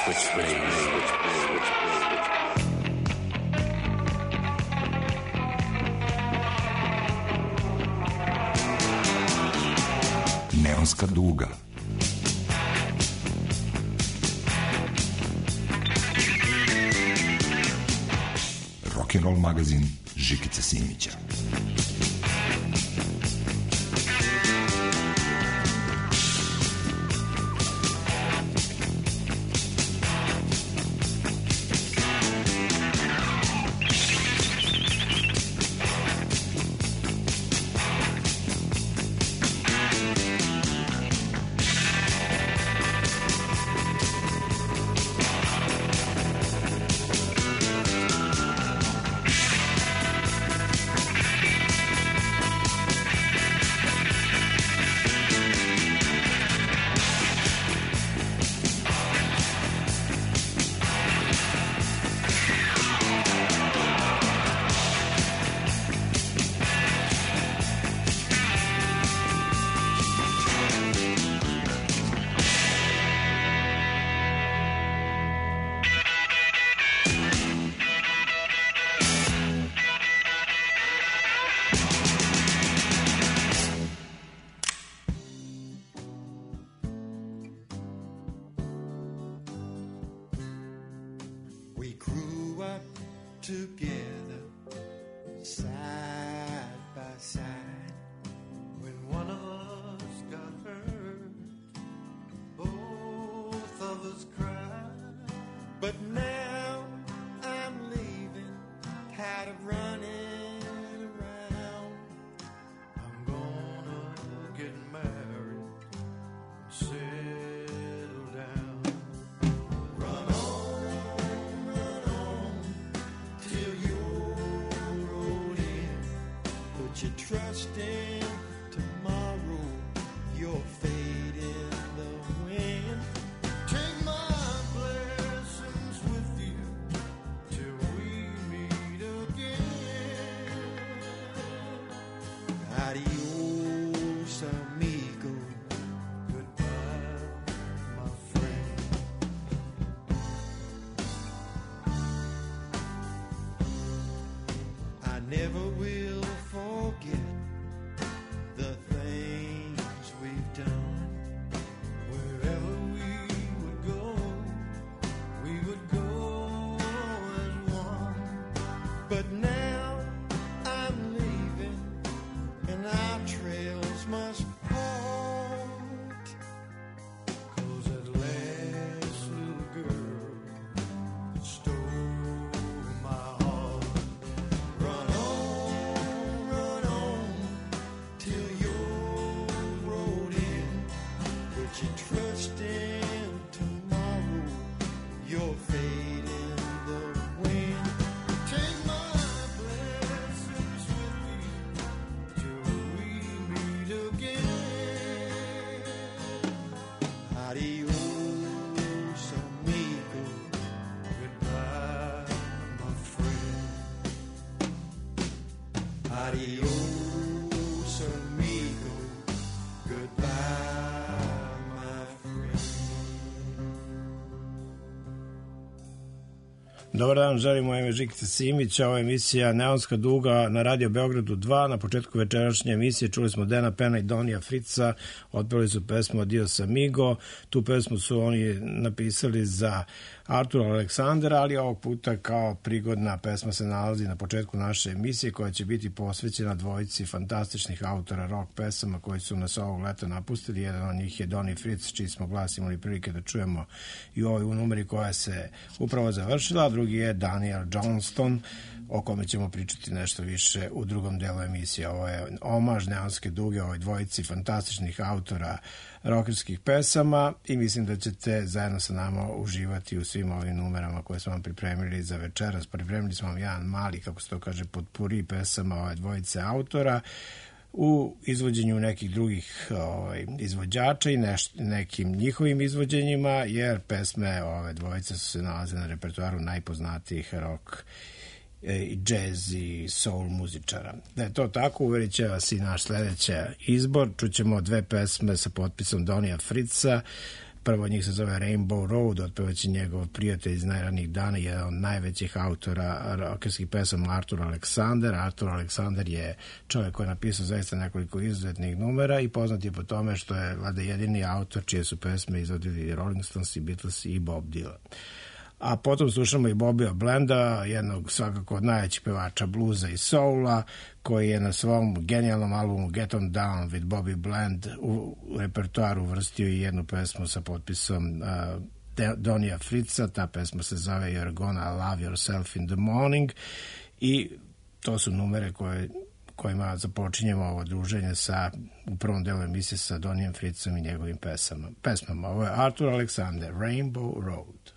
Neonska duga. Rock'n'roll magazin Žikice Simića. Dobar dan, želim moje ime Žikica Simića, ovo je emisija Neonska duga na Radio Beogradu 2. Na početku večerašnje emisije čuli smo Dena Pena i Donija Frica, otpevali su pesmu Adios Amigo. Tu pesmu su oni napisali za Artura Aleksandra, ali ovog puta kao prigodna pesma se nalazi na početku naše emisije koja će biti posvećena dvojici fantastičnih autora rock pesama koji su nas ovog leta napustili. Jedan od njih je Donny Fritz, čiji smo glas imali prilike da čujemo i u ovoj numeri koja se upravo završila, a drugi je Daniel Johnston, o kome ćemo pričati nešto više u drugom delu emisije. Ovo je omaž Neonske duge, ovoj dvojici fantastičnih autora rockerskih pesama i mislim da ćete zajedno sa nama uživati u svim ovim numerama koje smo vam pripremili za večeras. Pripremili smo vam jedan mali, kako se to kaže, potpuri pesama ove dvojice autora u izvođenju nekih drugih izvođača i nekim njihovim izvođenjima, jer pesme ove dvojice su se nalaze na repertoaru najpoznatijih rock i jazz i soul muzičara. Da je to tako, uverit će vas i naš sledeći izbor. Čućemo dve pesme sa potpisom Donija Fritza. Prvo od njih se zove Rainbow Road, otpevaće njegov prijatelj iz najranijih dana, jedan od najvećih autora rokerskih pesama Artur Alexander. Artur Alexander je čovjek koji je napisao zaista nekoliko izuzetnih numera i poznat je po tome što je valjda jedini autor čije su pesme izvodili Rolling Stones, Beatles i Bob Dylan. A potom slušamo i Bobija Blenda, jednog svakako od najvećih pevača bluza i soula, koji je na svom genijalnom albumu Get On Down with Bobby Blend u repertoaru uvrstio i jednu pesmu sa potpisom Donija Fritza. Ta pesma se zove You're Gonna Love Yourself in the Morning i to su numere kojima započinjemo ovo druženje u prvom delu emisije sa Donijem Fritzom i njegovim pesmama. Ovo je Artur Alexander, Rainbow Road.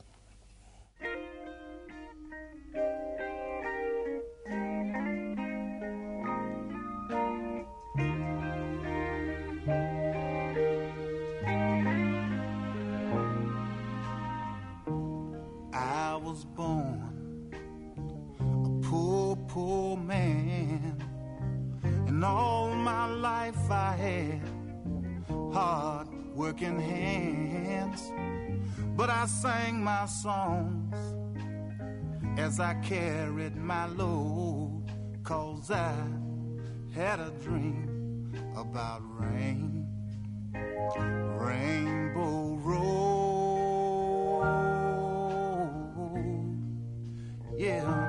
Poor man, and all my life I had hard working hands, but I sang my songs as I carried my load, 'cause I had a dream about rain, Rainbow Road, yeah.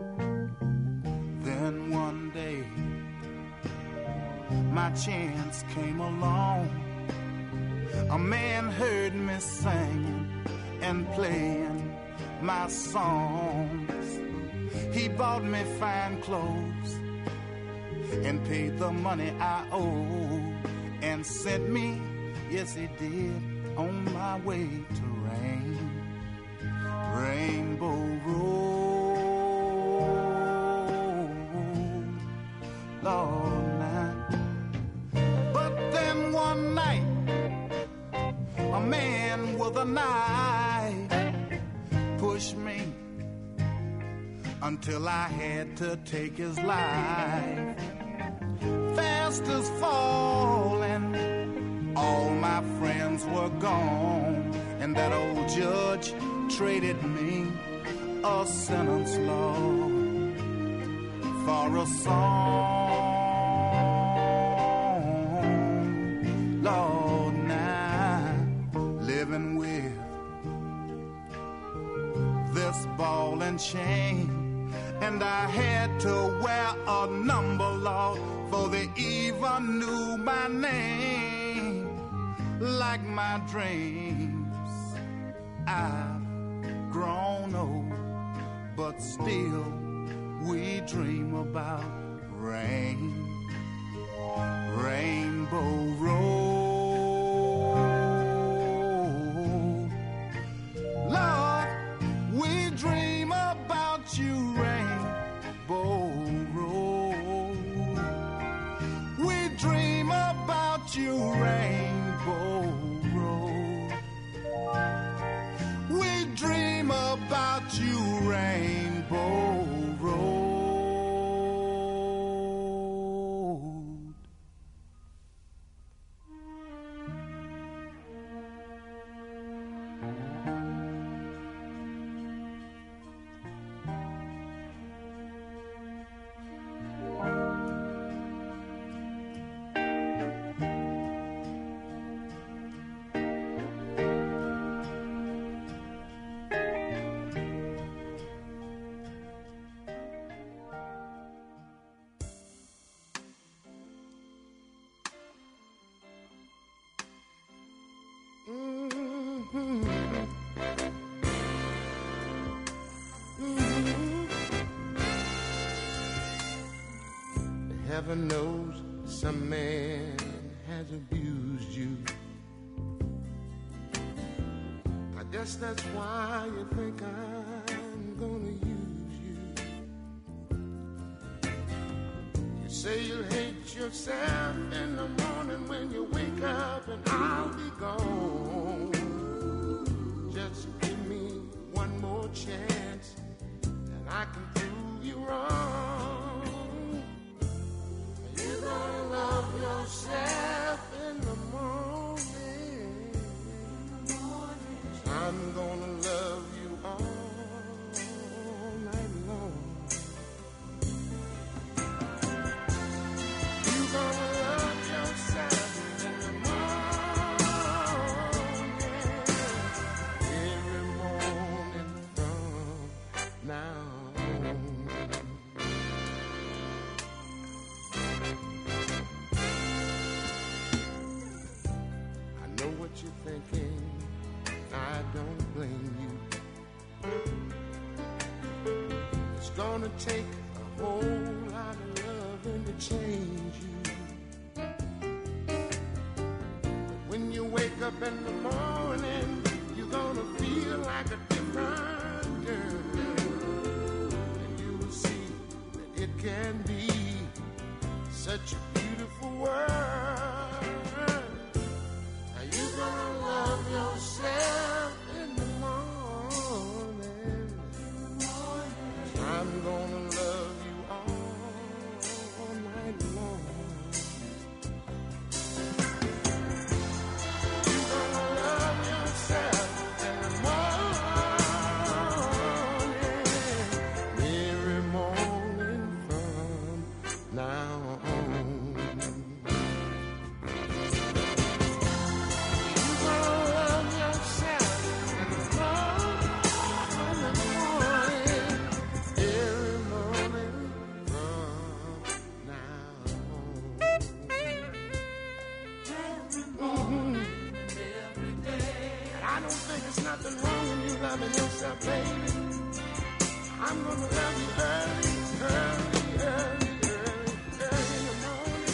Then one day my chance came along. A man heard me singing and playing my songs. He bought me fine clothes and paid the money I owed, and sent me, yes he did, on my way to Rainbow Road, Lord, now. But then one night, a man with a knife pushed me until I had to take his life. Fast as falling, all my friends were gone, and that old judge traded me a sentence, Lord, for a song. Lord, now living with this ball and chain, and I had to wear a number, Lord, for they even knew my name. Like my dreams, I've grown old, but still we dream about rain, Rainbow Road. Lord, we dream about you, Rainbow Road. We dream about you, Rainbow Road. We dream about you, Rainbow Road. Heaven knows some man has abused you. I guess that's why you think I'm gonna use you. You say you'll hate yourself in the morning when you wake up, and I'll be gone. Just give me one more chance and I can prove you wrong. You're gonna love yourself in the morning. thinking, I don't blame you. It's gonna take a whole lot of loving to change you. But when you wake up in the morning, you're gonna feel like a different girl. And you will see that it can be such a beautiful world. Are you gonna love yourself in the morning? I'm gonna love you all night long. You're gonna love yourself in the morning, every morning from now on. Nothing wrong when you loving yourself, baby. I'm gonna love you early in the morning.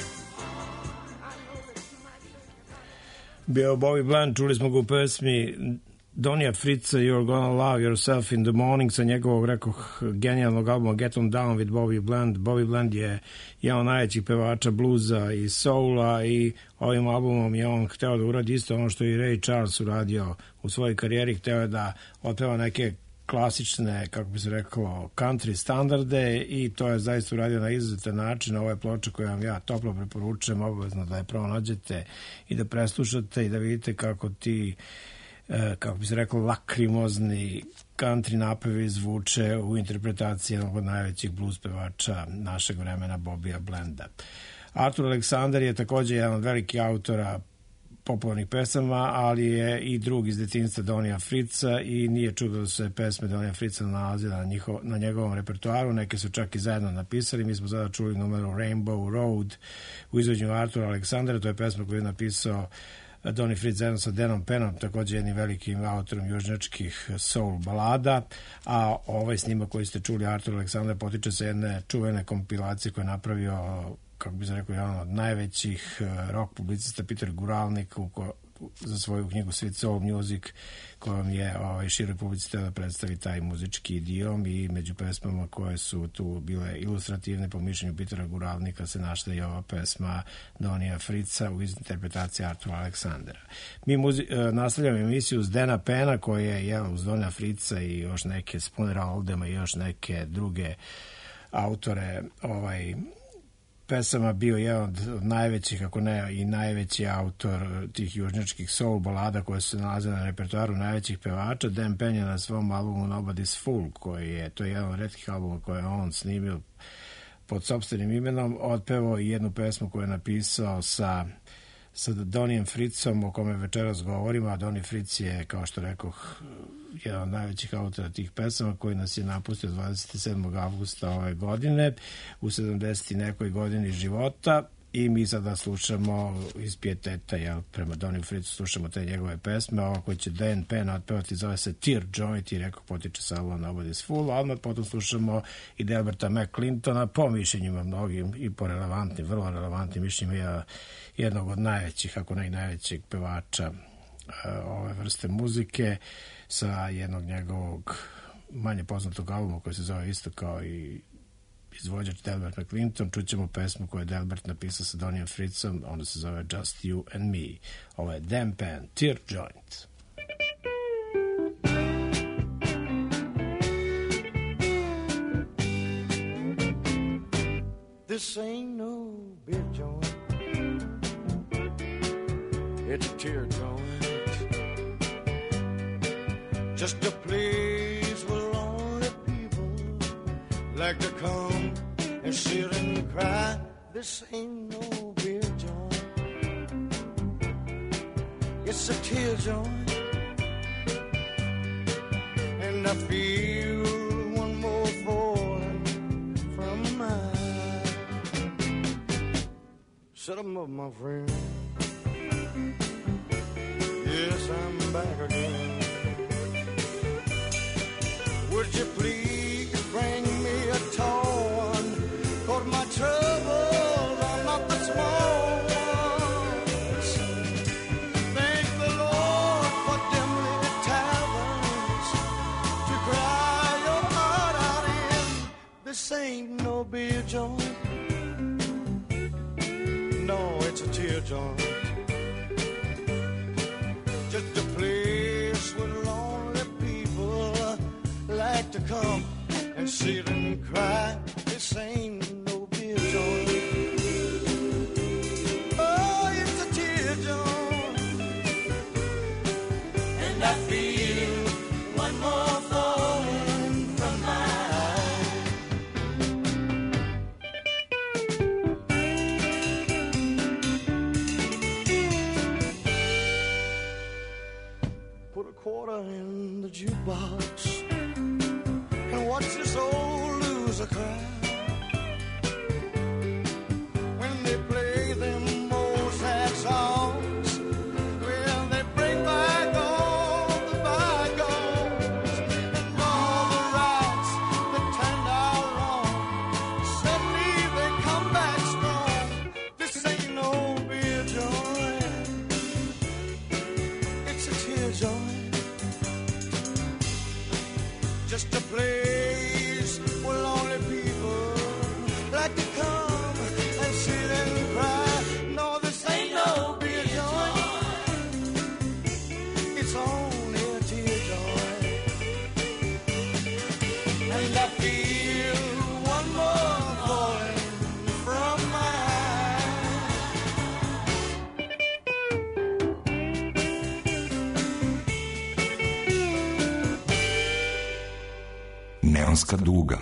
I know that you might. Bio Bobby Bland, čuli smo ga u pesmi Donija Fritza, You're Gonna Love Yourself in the Morning, sa njegovog, rekoh, genijalnog albuma Get On Down with Bobby Bland. Bobby Bland je jedan od najvećih pevača bluza i soula i ovim albumom je on hteo da uradi isto ono što i Ray Charles uradio u svojoj karijeri. Hteo je da otpeva neke klasične, kako bi se reklo, country standarde i to je zaista uradio na izuzetan način. Ovo je ploča koju vam ja toplo preporučujem, obavezno da je pronađete i da preslušate i da vidite kako ti, kako bi se reklo, lakrimozni country napevi zvuče u interpretaciji jednog od najvećih blues pevača našeg vremena, Bobija Blanda. Artur Aleksander je također jedan od velikih autora popularnih pesama, ali je i drug iz detinjstva Donija Fritza i nije čudo da se pesme Donija Fritza nalazile na njegovom repertoaru. Neke su čak i zajedno napisali. Mi smo sada čuli numeru Rainbow Road u izvođenju Artura Aleksandra. To je pesma koju je napisao Donny Fritz zajedno sa Denom Pennom, također jednim velikim autorom južnjačkih soul balada, a ovaj snimak koji ste čuli, Artur Aleksandar, potiče se jedne čuvene kompilacije koje je napravio, kako bi se rekao, jedan od najvećih rock publicista Peter Guralnik za svoju knjigu Sweet Soul Music, kojom je široj publici da predstavi taj muzički idiom, i među pesmama koje su tu bile ilustrativne po mišljenju Petera Guralnika se našla i ova pesma Donija Fritza u interpretaciji Artura Aleksandra. Mi nastavljamo emisiju s Dana Penna, koji je uz Donija Fritza i još neke Spoonera Oldema i još neke druge autore pesama bio jedan od najvećih, ako ne i najveći autor tih južnjačkih soul balada koje su se nalazile na repertoaru najvećih pevača. Dan Penn je na svom albumu Nobody's Fool, to je jedan od retkih albuma koje je on snimio pod sopstvenim imenom, otpevao i jednu pesmu koju je napisao sa Donijem Fritzom, o kome večeras govorimo, a Donny Fritz je, kao što rekoh, jedan od najvećih autora tih pesama, koji nas je napustio 27. avgusta ove godine u 70. nekoj godini života, i mi sada slušamo iz pijeteta prema Donny Fritzu, slušamo te njegove pesme. Ovo koji će Dan Penn otpevati zove se Tear Joint i rekao potiče sa albuma Nobody's Fool, a odmah potom slušamo i Delberta McClintona, po mišljenjima mnogim i po relevantnim, vrlo relevantnim mišljenjima, jednog od najvećih, ako ne i najvećeg pevača ove vrste muzike, sa jednog njegovog manje poznatog albuma koji se zove isto kao i izvođač Delbert McClinton. Čućemo pesmu koju je Delbert napisao sa Donijom Fritzom, onda se zove Just You and Me. Ovo je Dan Penn, Tear Joint. This ain't no beer joint, it's a tear joint, just a place where lonely people like to come and sit and cry. This ain't no beer joint, it's a tear joint, and I feel one more falling from mine. Set 'em up, my friend. Yes, I'm back again. Would you please bring me a tall one? 'Cause my troubles are not the small ones. Thank the Lord for dimly taverns to cry your heart out in. This ain't no beer joint. No, it's a tear joint. Just a place where lonely people like to come and sit and cry. This ain't no beer joint. Oh, it's a tear joint. And I feel one more falling from my eye. Put a quarter in the jukebox and watch this old loser cry. When they play them old sad songs, well, they bring back all the bygones and all the rights that turned out wrong. Suddenly they come back strong. This ain't no beer joint. It's a tear joint. Just a place where lonely people like to come and sit and cry. No, this ain't no beer joint. It's only a tear joint. And I feel one more falling from my Neonska duga.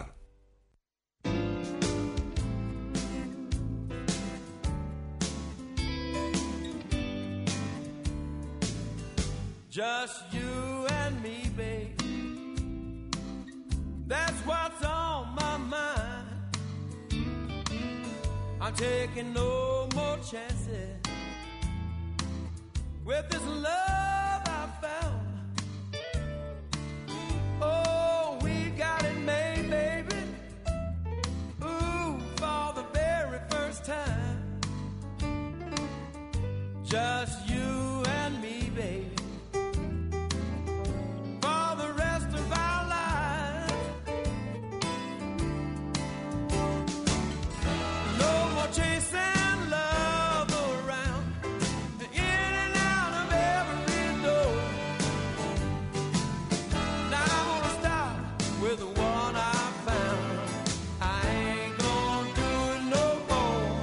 Just you and me, babe. That's what's on my mind. I'm taking no more chances with this love I found. Oh, we got it made, baby. Ooh, for the very first time. Just you and me, baby. Chasing love around, in and out of every door. Now I'm gonna stop with the one I found. I ain't gonna do it no more.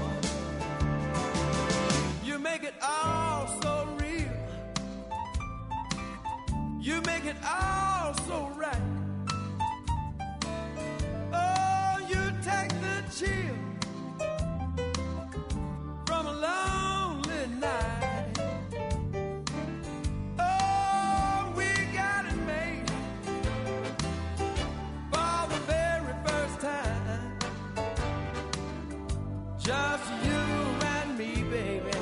You make it all so real. You make it all so right. Oh, you take the chill from a lonely night. Oh, we got it made for the very first time. Just you and me, baby,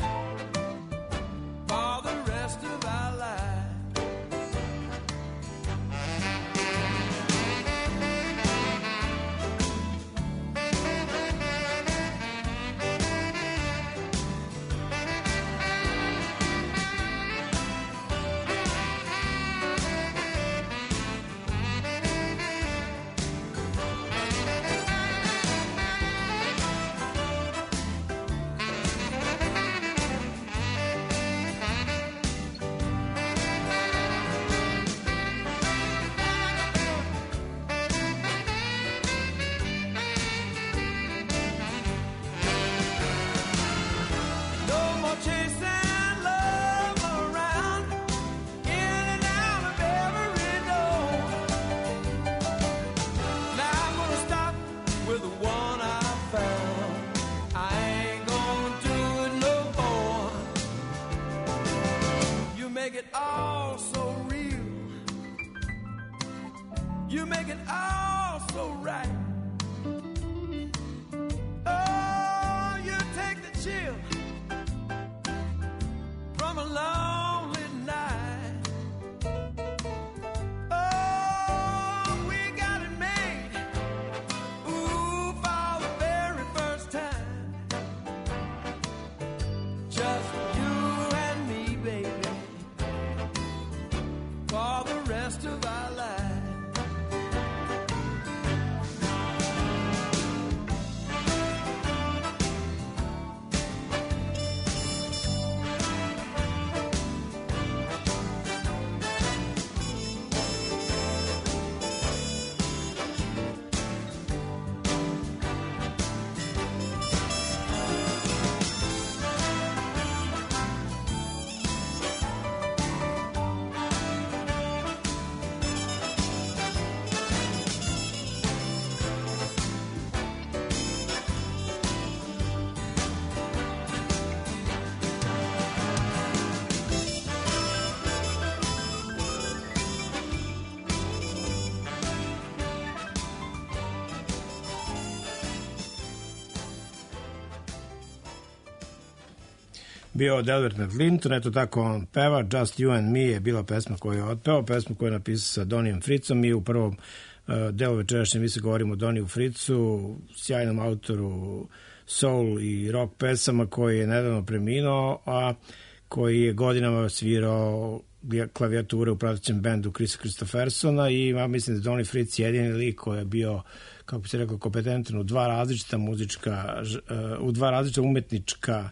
for the rest of our lives. make it all so real. You make it all so right. Oh, you take the chill from a lonely bio Delbert McClinton, eto tako on peva. Just You and Me je bila pesma koju je otpeo, pesma koju je napisao sa Donijom Fritzom. Mi u prvom delu večerašnje mi se govorimo o Doniju Fritzu, sjajnom autoru soul i rock pesama koji je nedavno preminuo, a koji je godinama svirao klavijature u pratećem bendu Chrisa Christophersona i ja mislim da Donny Fritz jedini lik koji je bio, kako bi se rekao, kompetentan u dva različita umetnička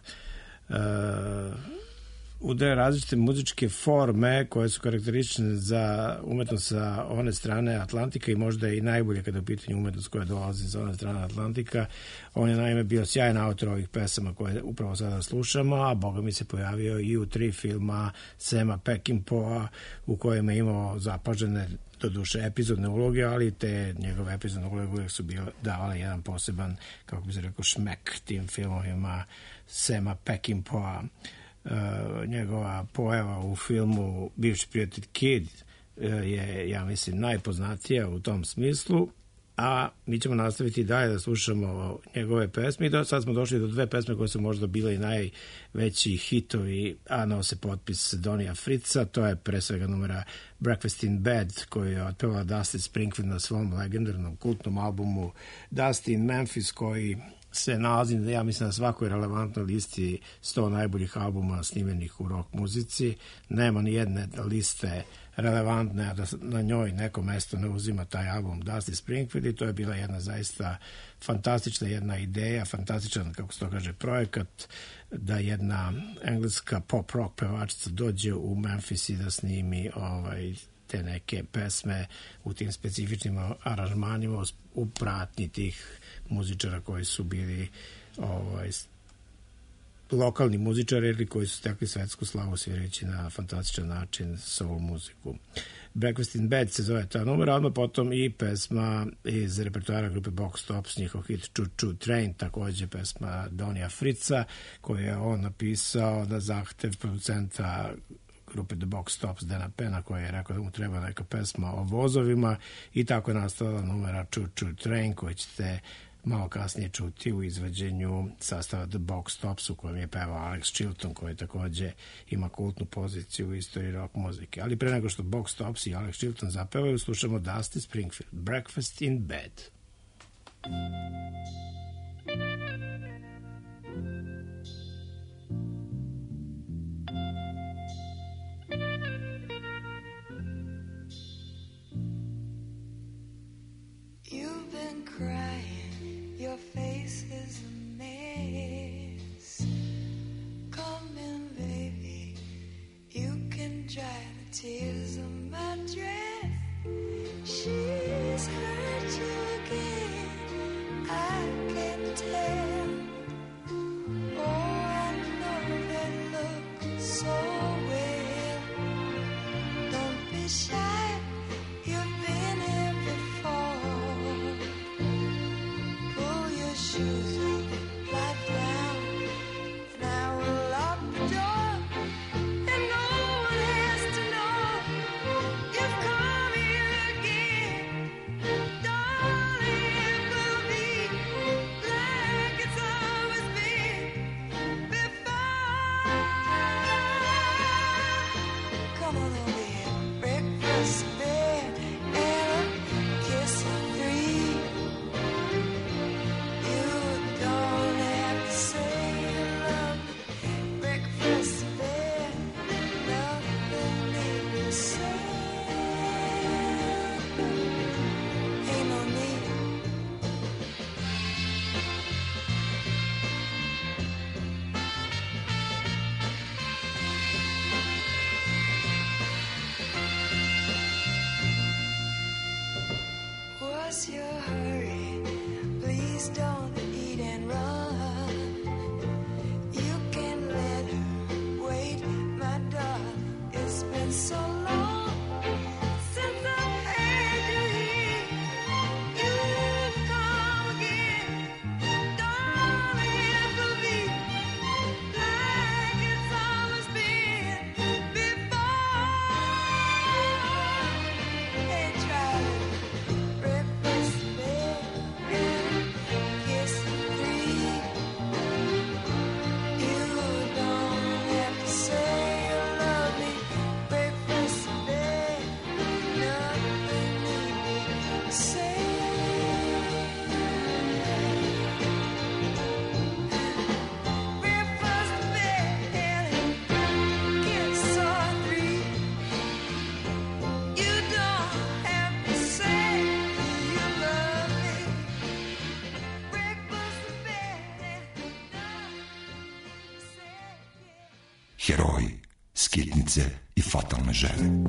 u dve različite muzičke forme koje su karakteristične za umetnost sa one strane Atlantika i možda i najbolje kada je u pitanju umetnost koja dolazi sa one strane Atlantika. On je naime bio sjajan autor ovih pesama koje upravo sada slušamo, a boga mi se pojavio i u 3 filma Sama Peckinpaha u kojima je imao zapažene do duše epizodne uloge, ali te njegove epizodne uloge uvijek su bile davale jedan poseban, kako bi se rekao, šmek tim filmovima Sama Peckinpaha. Njegova pojava u filmu Bivši prijatelj Kid je, ja mislim, najpoznatija u tom smislu, a mi ćemo nastaviti dalje da slušamo njegove pesme i sad smo došli do 2 pesme koje su možda bile i najveći hitovi, a nose potpis Donija Fritza. To je pre svega numera Breakfast in Bed koju je otpevala Dusty Springfield na svom legendarnom kultnom albumu Dusty in Memphis, koji se nalazi, ja mislim, na svakoj relevantnoj listi 100 najboljih albuma snimenih u rock muzici. Nema ni jedne liste relevantne, a da na njoj neko mesto ne uzima taj album Dusty Springfield i to je bila jedna zaista fantastična jedna ideja, fantastičan, kako se to kaže, projekat da jedna engleska pop rock pevačica dođe u Memphis i da snimi te neke pesme u tim specifičnim aranžmanima u pratnji tih muzičara koji su bili lokalni muzičari ili koji su stekli svetsku slavu svirajući na fantastičan način soul muziku. Breakfast in Bed se zove ta numera, odmah potom i pesma iz repertoara grupe Box Tops, njihov hit Choo Choo Train, takođe pesma Donija Fritza, koju je on napisao na zahtev producenta grupe The Box Tops, Dana Pena, koji je rekao da mu treba neka pesma o vozovima i tako je nastala numera Choo Choo Train, koju ćete malo kasnije čuti u izvođenju sastava The Box Tops u kojem je pevao Alex Chilton, koji takođe ima kultnu poziciju u istoriji rock muzike. Ali pre nego što Box Tops i Alex Chilton zapevaju, slušamo Dusty Springfield, Breakfast in Bed. You've been crying, your face is a mess. Come in, baby, you can dry the tears on my dress. She's hurt you again, I can tell. heroji, skitnice i fatalne žene.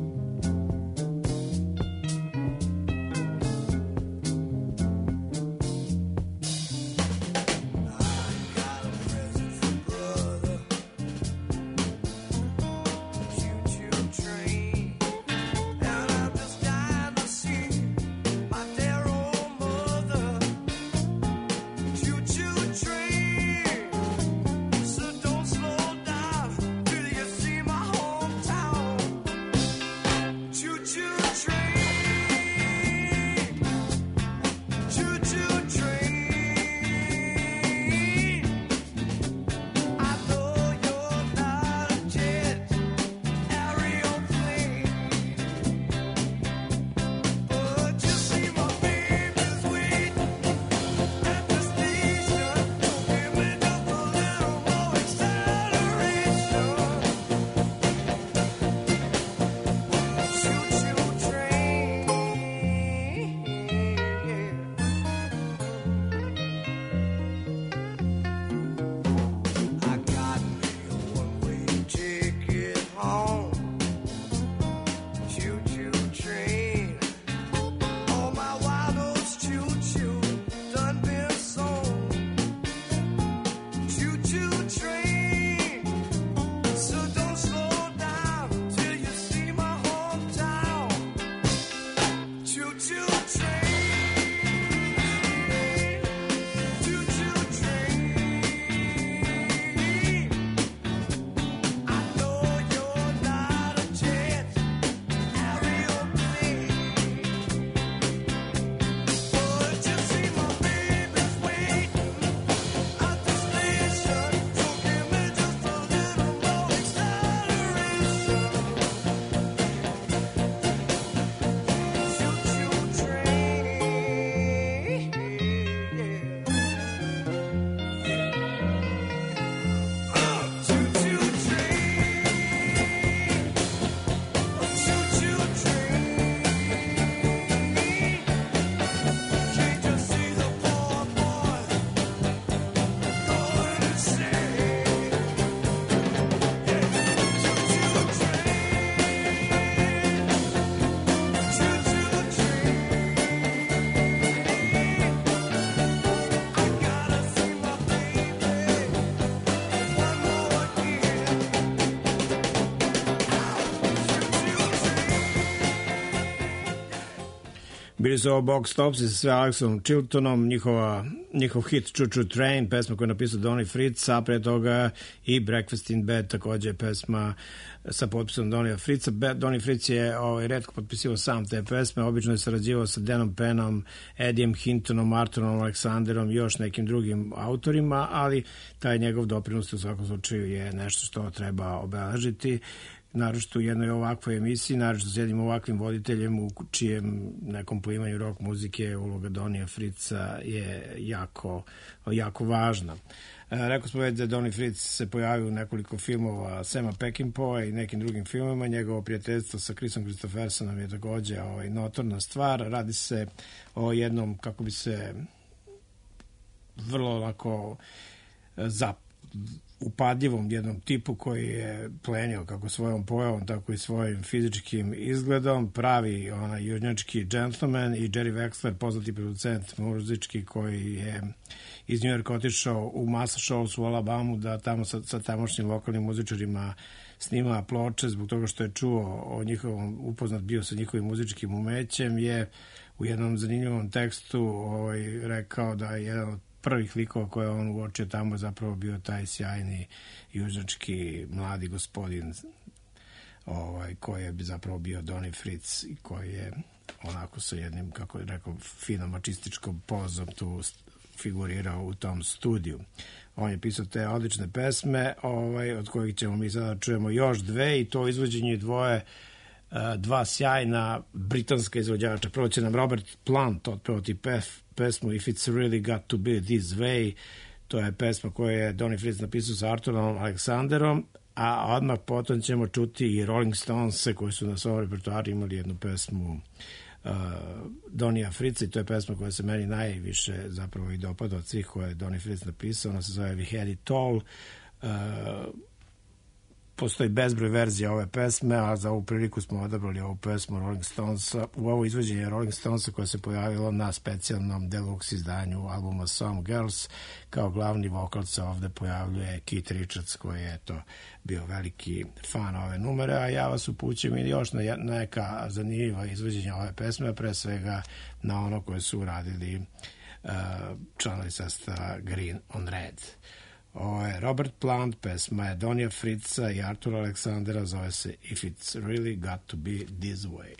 Bili su ovo Box Tops i sa Alexom Chiltonom, njihov hit Choo Choo Train, pesma koju je napisao Donny Fritz, a pre toga i Breakfast in Bed, takođe pesma sa potpisom Donija Fritza. Donny Fritz je retko potpisivao sam te pesme, obično je sarađivao sa Danom Pennom, Edijem Hintonom, Arturom Aleksanderom i još nekim drugim autorima, ali taj njegov doprinos u svakom slučaju je nešto što treba obeležiti, naročito u jednoj ovakvoj emisiji, naročito s jednim ovakvim voditeljem u čijem nekom poimanju rock muzike uloga Donija Fritza je jako važna. Rekao smo već da Donny Fritz se pojavio u nekoliko filmova Sama Peckinpah i nekim drugim filmima. Njegovo prijateljstvo sa Chrisom Christophersonom je takođe notorna stvar. Radi se o jednom, kako bi se vrlo lako upadljivom jednom tipu koji je plenio kako svojom pojavom, tako i svojim fizičkim izgledom, pravi južnjački gentleman, i Jerry Wexler, poznati producent muzički koji je iz New Yorka otišao u Massachusetts u Alabamu da tamo sa tamošnjim lokalnim muzičarima snima ploče zbog toga što je čuo o njihovom, upoznat bio sa njihovim muzičkim umećem, je u jednom zanimljivom tekstu rekao da je jedan od prvih likova koje on uočio tamo zapravo bio taj sjajni južnjački mladi gospodin koji je zapravo bio Donny Fritz i koji je onako sa jednim, kako je rekao, finom mačističkom pozom tu figurirao u tom studiju. On je pisao te odlične pesme od kojih ćemo mi sada čujemo još dve, i to izvođenje dva sjajna britanska izvođača. Prvo će nam Robert Plant otpevati pesmu If It's Really Got To Be This Way. To je pesma koju je Donny Fritz napisao sa Arturom Aleksanderom, a odmah potom ćemo čuti i Rolling Stones koji su na svom repertoaru imali jednu pesmu Donija Fritza, i to je pesma koja se meni najviše zapravo i dopada od svih koje je Donny Fritz napisao. Ona se zove We Had It All. postoji bezbroj verzija ove pesme, a za ovu priliku smo odabrali ovu pesmu Rolling Stonesa, u ovo izvođenje Rolling Stonesa koje se pojavilo na specijalnom deluxe izdanju albuma Some Girls. Kao glavni vokal se ovde pojavljuje Keith Richards, koji je bio veliki fan ove numere, a ja vas upućujem i još na neka zanimljiva izvođenja ove pesme, pre svega na ono koje su uradili članovi sastava Green on Red. Ovo je Robert Plant, pesma je Donija Fritza i Artura Aleksandera, zove se If It's Really Got To Be This Way.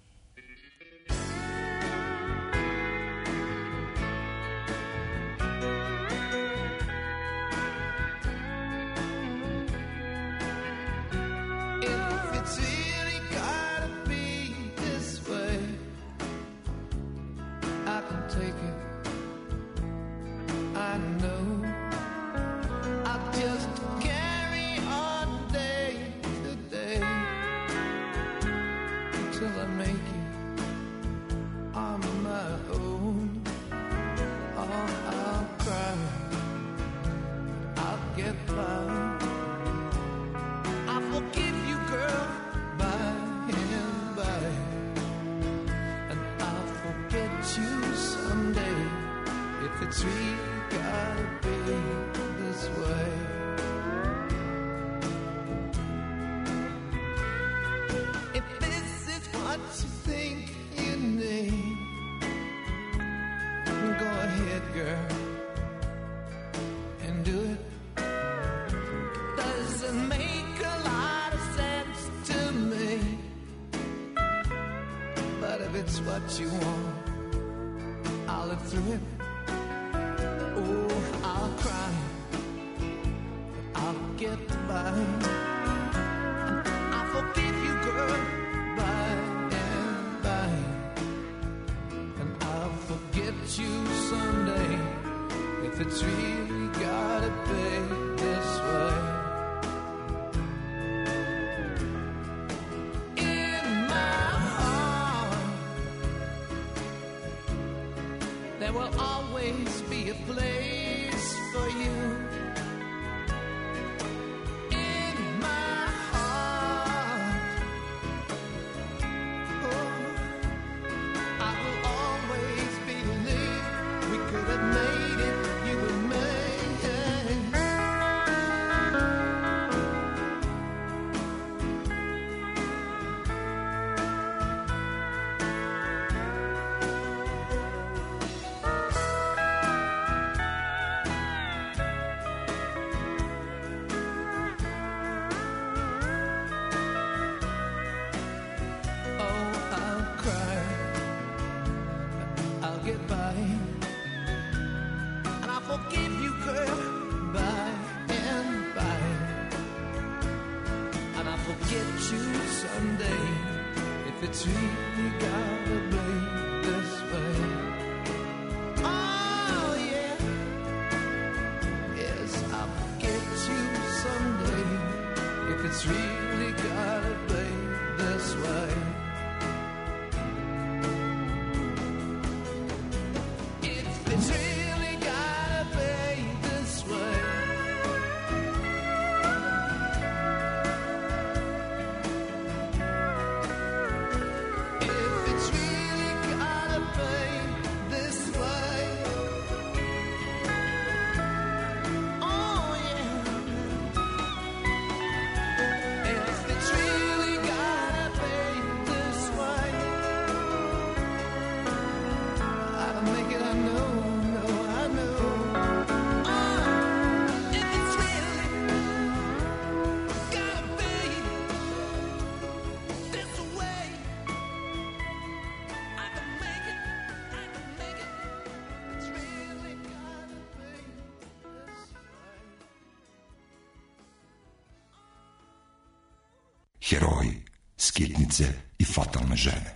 Heroji, skitnice i fatalne žene.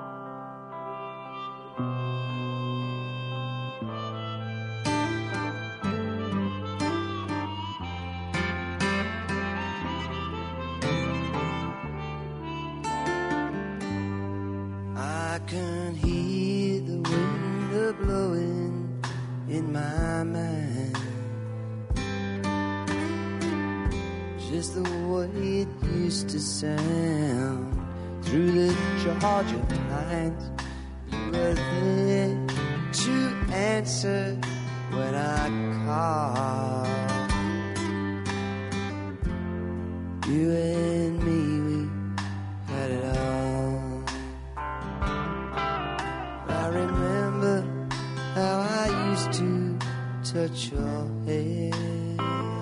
I can hear the wind blowing in my mind. just the way it used to sound through the Georgia pines. You were there to answer when I called. You and me, we had it all. I remember how I used to touch your hair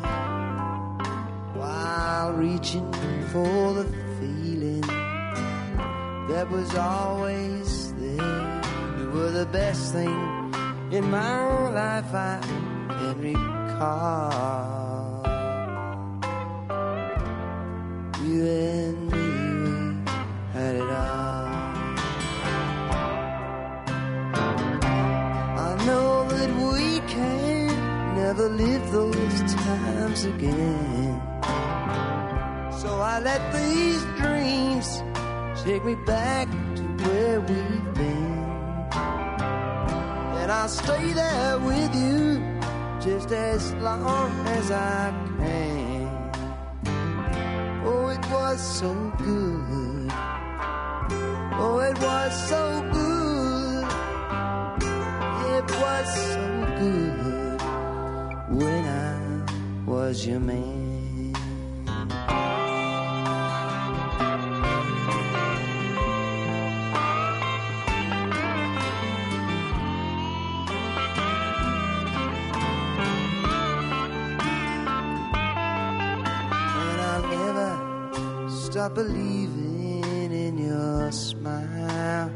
while reaching for the feeling that was always there. You were the best thing in my life I can recall. You and me, we had it all. I know that we can never live those times again, so I let these dreams take me back to where we've been. And I'll stay there with you just as long as I can. Oh, it was so good. Oh, it was so good. It was so good when I was your man. Stop believing in your smile,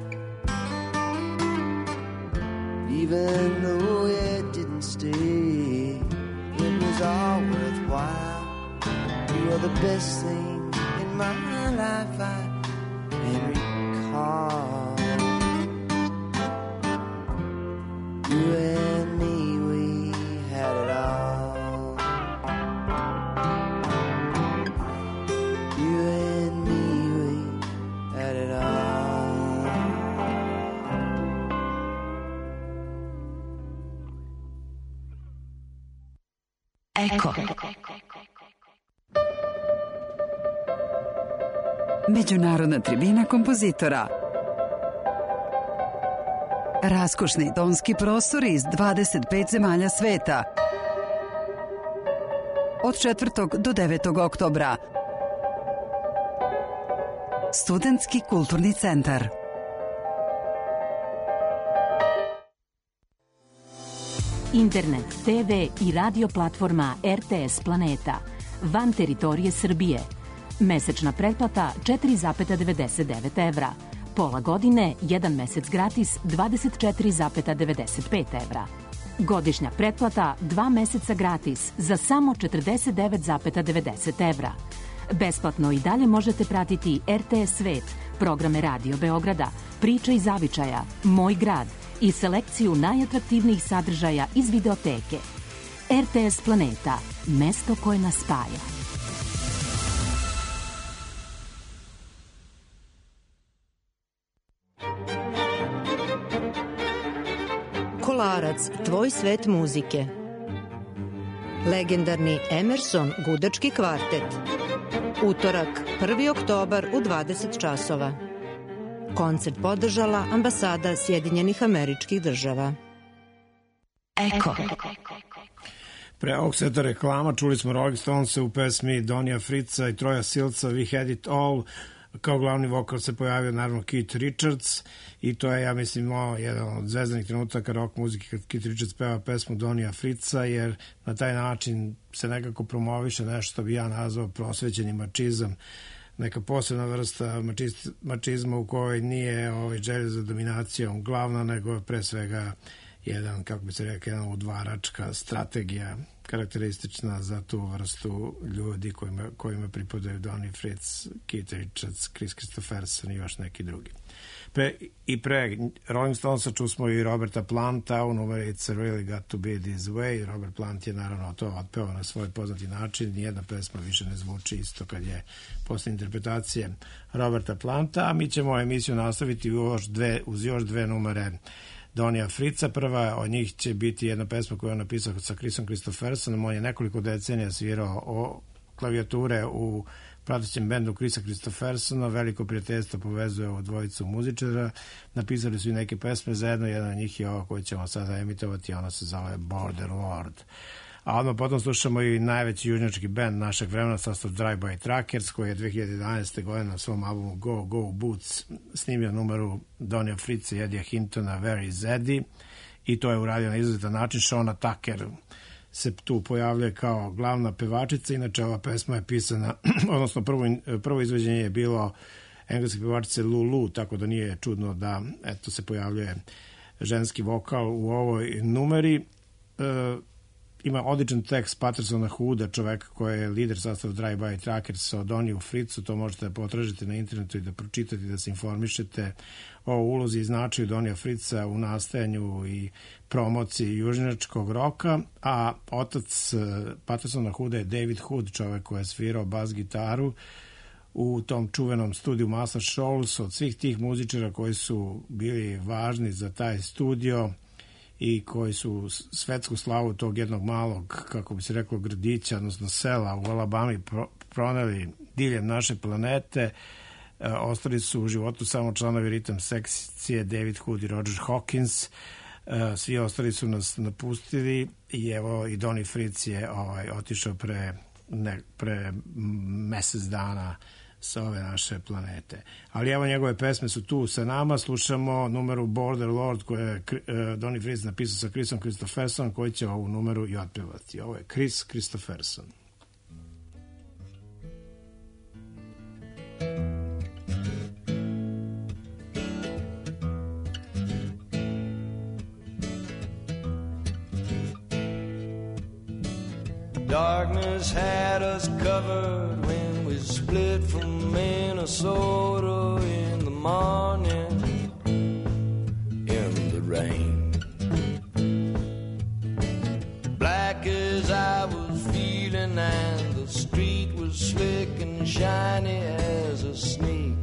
even though it didn't stay. It was all worthwhile. You are the best thing in my life I can recall. You and me, we had it all. Eko. Međunarodna tribina kompozitora. Raskošni tonski prostori iz 25 zemalja sveta. Od 4. do 9. oktobra. Studentski kulturni centar. Internet, TV i radio platforma RTS Planeta. Van teritorije Srbije. Mesečna pretplata 4,99 evra. Pola godine, 1 mesec gratis 24,95 evra. Godišnja pretplata 2 meseca gratis za samo 49,90 evra. Besplatno i dalje možete pratiti RTS Svet, programe Radio Beograda, Priče i zavičaja, Moj grad i selekciju najatraktivnijih sadržaja iz videoteke. RTS Planeta, mesto koje nas spaja. Kolarac, tvoj svet muzike. Legendarni Emerson gudački kvartet. Utorak, 1. oktobar u 20 časova. Koncert podržala Ambasada Sjedinjenih Američkih Država. Eko. Pre ovog seta reklama čuli smo Rolling Stonese u pesmi Donija Fritza i Troja Silca We Had It All. Kao glavni vokal se pojavio naravno Keith Richards i to je, ja mislim, jedan od zvezdanih trenutaka rock muzike kad Keith Richards peva pesmu Donija Fritza, jer na taj način se nekako promoviše nešto što bi ja nazvao prosvećeni mačizam, neka posebna vrsta mačizma u kojoj nije želja za dominacijom glavna, nego pre svega jedan, kako bi se rekao, jedna udvaračka strategija karakteristična za tu vrstu ljudi kojima pripadaju Donny Fritz, Keith Richards, Chris Christopherson i još neki drugi. Pre Rolling Stonesa čuli smo i Roberta Planta u numeri It's Really Got To Be This Way. Robert Plant je naravno to otpeo na svoj poznati način. Nijedna pesma više ne zvuči isto kad je posle interpretacije Roberta Planta, a mi ćemo emisiju nastaviti uz još dve numere Donija Fritza. Prva od njih će biti jedna pesma koju je napisao sa Chrisom Christophersonom. On je nekoliko decenija svirao klavijature u pratećem bendu Chrisa Christophersona. Veliko prijateljstvo povezuje ovo dvojicu muzičara. Napisali su i neke pesme zajedno, jedan od njih je ovo koju ćemo sada emitovati, ona se zove Border Lord. A odmah potom slušamo i najveći južnjački bend našeg vremena, sastav Drive-By Truckers, koji je 2011. godine na svom albumu Go Boots snimio numeru Donija Fritza i Eddija Hintona Where is Eddie, i to je uradio na izuzetan način. Shona Tucker se tu pojavljuje kao glavna pevačica. Inače, ova pesma je pisana, odnosno prvo izvođenje je bilo engleske pevačice Lulu, tako da nije čudno da se pojavljuje ženski vokal u ovoj numeri. Ima odličan tekst Pattersona Hooda, čoveka koji je lider sastava Drive-By Truckers, o Doniju Fritzu. To možete da potražite na internetu i da pročitate, da se informišete o ulozi i značaju Donija Fritza u nastajanju i promociji južnjačkog roka. A otac Pattersona Hooda je David Hood, čovek koji je svirao bas gitaru u tom čuvenom studiju Muscle Shoals. Od svih tih muzičara koji su bili važni za taj studio i koji su svetsku slavu tog jednog malog, kako bi se reklo, gradića, odnosno sela u Alabami proneli diljem naše planete. Ostali su u životu samo članovi ritam sekcije David Hood i Roger Hawkins. Svi ostali su nas napustili i evo i Donnie Fritz je otišao pre mesec dana sa ove naše planete. Ali evo, njegove pesme su tu sa nama. Slušamo numeru Border Lord koju je Donnie Fritz napisao sa Chrisom Christophersonom, koji će ovu numeru i otpevati. Ovo je Chris Christopherson. Darkness had us covered when we split from Minnesota in the morning, in the rain. Black as I was feeling, and the street was slick and shiny as a sneak.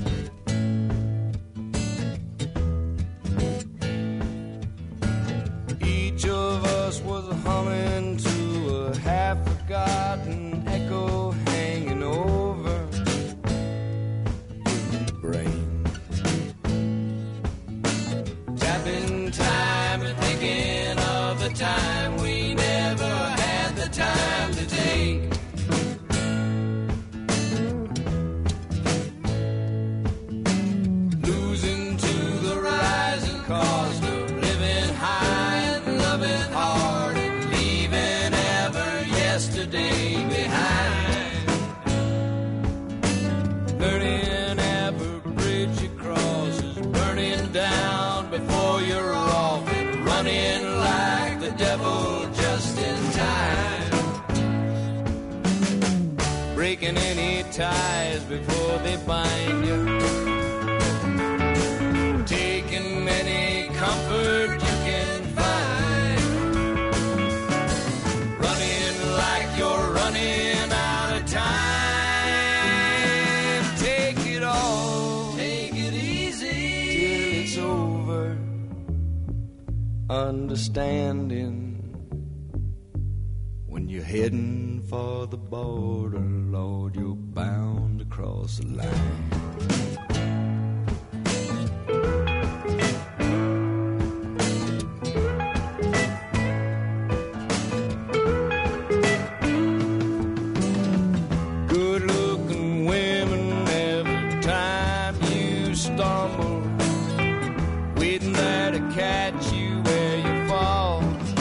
Each of us was humming to a half-forgotten echo hanging over the brain. Tapping time and thinking of the time we never had the time to take. Losing to the rising cost of living high and loving hard and leaving yesterday behind. Learning every bridge you cross is burning down before you're off, and running like the devil just in time. Breaking any ties before they bind you, taking any comfort you can find. You're running out of time. Take it all, take it easy till it's over. Understanding when you're heading for the border, Lord, you're bound to cross the line. Catch you where you fall,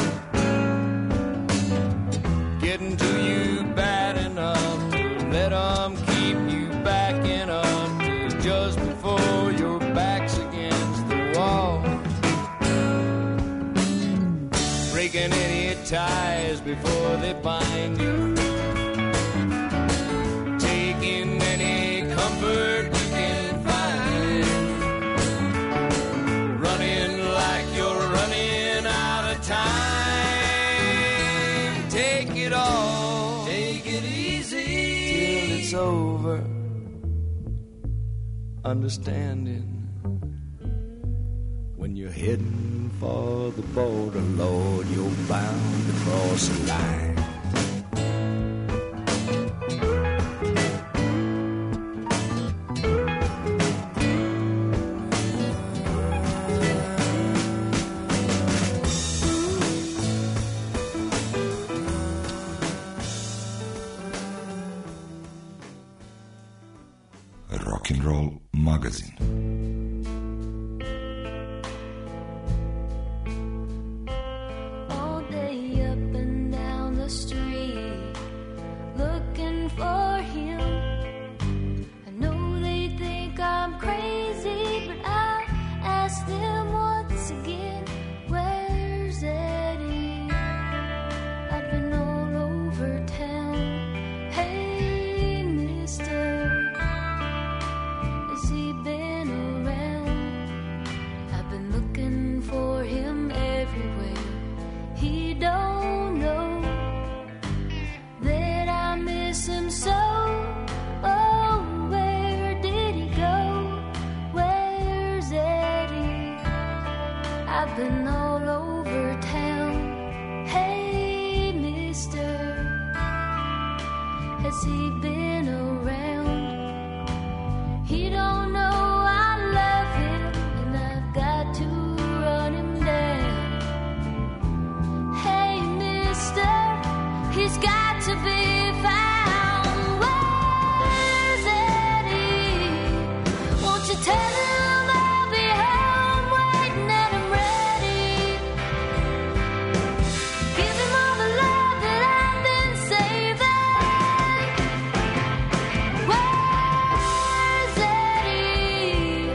getting to you bad enough to let them keep you backing up to just before your back's against the wall. Breaking any ties before they bind you, taking any comfort you can find. Running like you're running out of time. Take it all, take it easy till it's over. Understanding when you're heading for the border, Lord, you're bound to cross the line. Rock'n'Roll magazin. All day up and down the street, looking for him. I know they think I'm crazy, but I ask them once again, where's Eddie? I've been all over town. Hey, mister, has he been around? I've been looking for him everywhere. He don't know that I miss him so. Oh, where did he go? Where's Eddie? I've been all over town. Hey, mister, has he been around? He don't know I love him, and I've got to run him down. Hey, mister, he's got to be found. Where's Eddie? Won't you tell him I'll be home waiting and I'm ready? Give him all the love that I've been saving. Where's Eddie?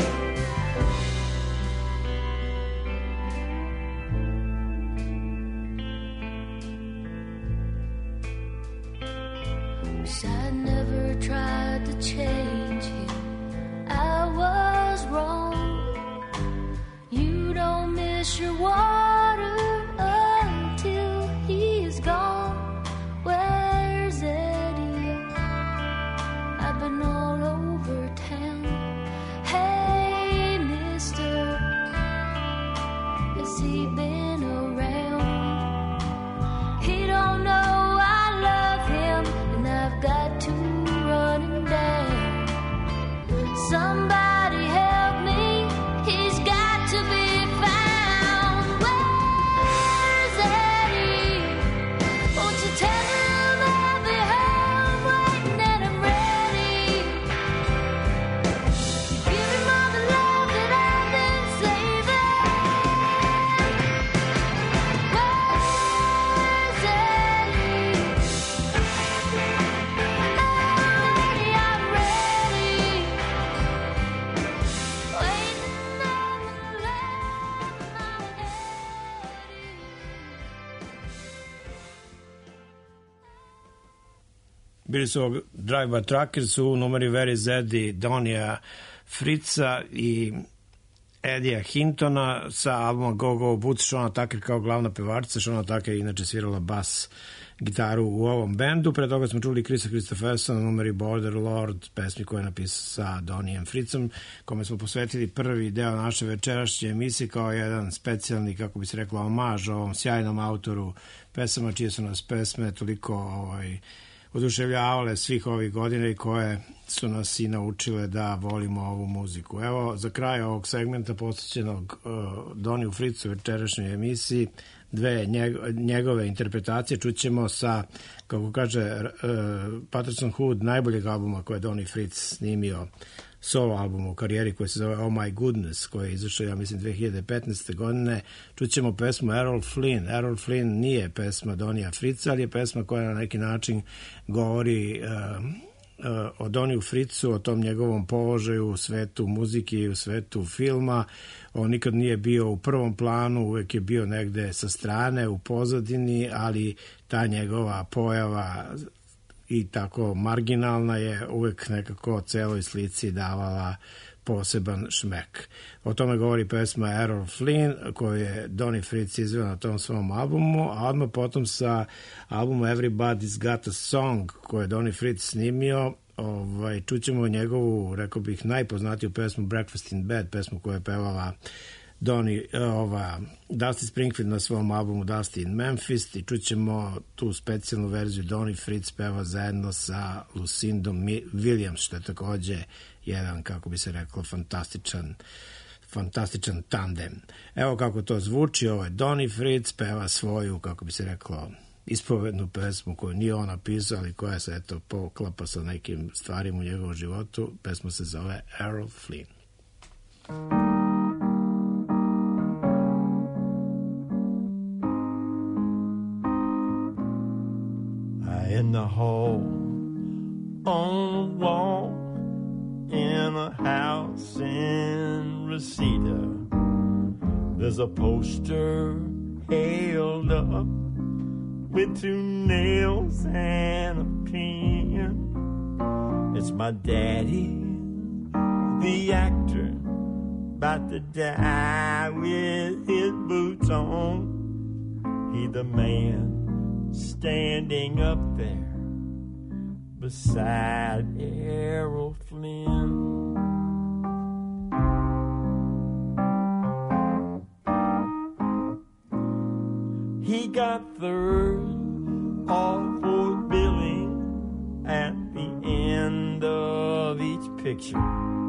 Wish I'd never tried to change him. I was wrong. You don't miss your water until he's gone. Where's Eddie? I've been all over town. Hey, mister, has he been around? He don't know I love him, and I've got to run him down. Somebody help me, he's got to be found. Where's Eddie? Won't you tell him I'll be home waiting and I'm ready? Give him all the love that I've been saving. Where's Eddie? I'm ready. Waiting on the love, my Eddie. Bili su Drive-By Truckers u numeri Very Zeddy, Donija Fritza i Eddija Hintona sa albuma Go Go Boots, Shona Tucker kao glavna pevačica. Shona Tucker je inače svirala bas gitaru u ovom bendu. Pre toga smo čuli Chrisa Christophersona, numeri Border Lord, pesmi koju je napisao sa Donijem Fritzom, kome smo posvetili prvi deo naše večerašnje emisije kao jedan specijalni, kako bi se reklo, omaž ovom sjajnom autoru pesama, čije su nas pesme toliko oduševljavale svih ovih godina i koje su nas i naučile da volimo ovu muziku. Evo, za kraj ovog segmenta posvećenog Doniju Fritzu u večerašnjoj emisiji, dve njegove interpretacije čućemo sa, kako kaže Patterson Hood, najboljeg albuma koje je Donny Fritz snimio, solo album u karijeri koji se zove Oh My Goodness, koji je izašao, ja mislim, 2015. godine. Čućemo pesmu Errol Flynn. Errol Flynn nije pesma Donija Fritza, ali je pesma koja na neki način govori o Doniju Fritzu, o tom njegovom položaju u svetu muzike i u svetu filma. On nikad nije bio u prvom planu, uvek je bio negde sa strane, u pozadini, ali ta njegova pojava i tako marginalna je uvek nekako celoj slici davala poseban šmek. O tome govori pesma Errol Flynn, koju je Donny Fritz izveo na tom svom albumu, a odmah potom sa albumu Everybody's Got a Song, koju je Donny Fritz snimio, čućemo njegovu, rekao bih, najpoznatiju pesmu Breakfast in Bed, pesmu koju je pevala Dusty Springfield na svom albumu Dusty in Memphis, i čućemo tu specijalnu verziju Donny Fritz peva zajedno sa Lucindom Williams, što je takođe jedan, kako bi se reklo, fantastičan tandem. Evo kako to zvuči, ovo je Donny Fritz, peva svoju, kako bi se reklo, ispovednu pesmu koju nije on napisao, ali koja se eto poklapa sa nekim stvarima u njegovom životu. Pesma se zove Errol Flynn. In the hall, on the wall, in a house in Reseda, there's a poster held up with 2 nails and a pen. It's my daddy, the actor, about to die with his boots on. He the man standing up there beside Errol Flynn. He got third all for billing at the end of each picture.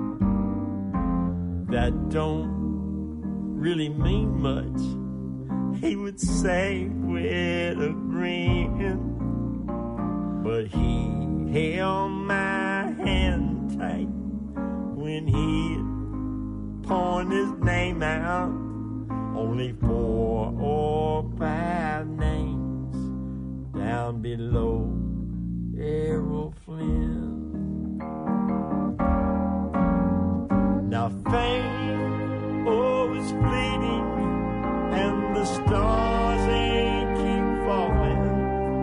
That don't really mean much, he would say with a grin, but he held my hand tight when he'd point his name out. Only 4 or 5 names down below Errol Flynn. Now fame, oh, is fleeting, and the stars ain't keep falling,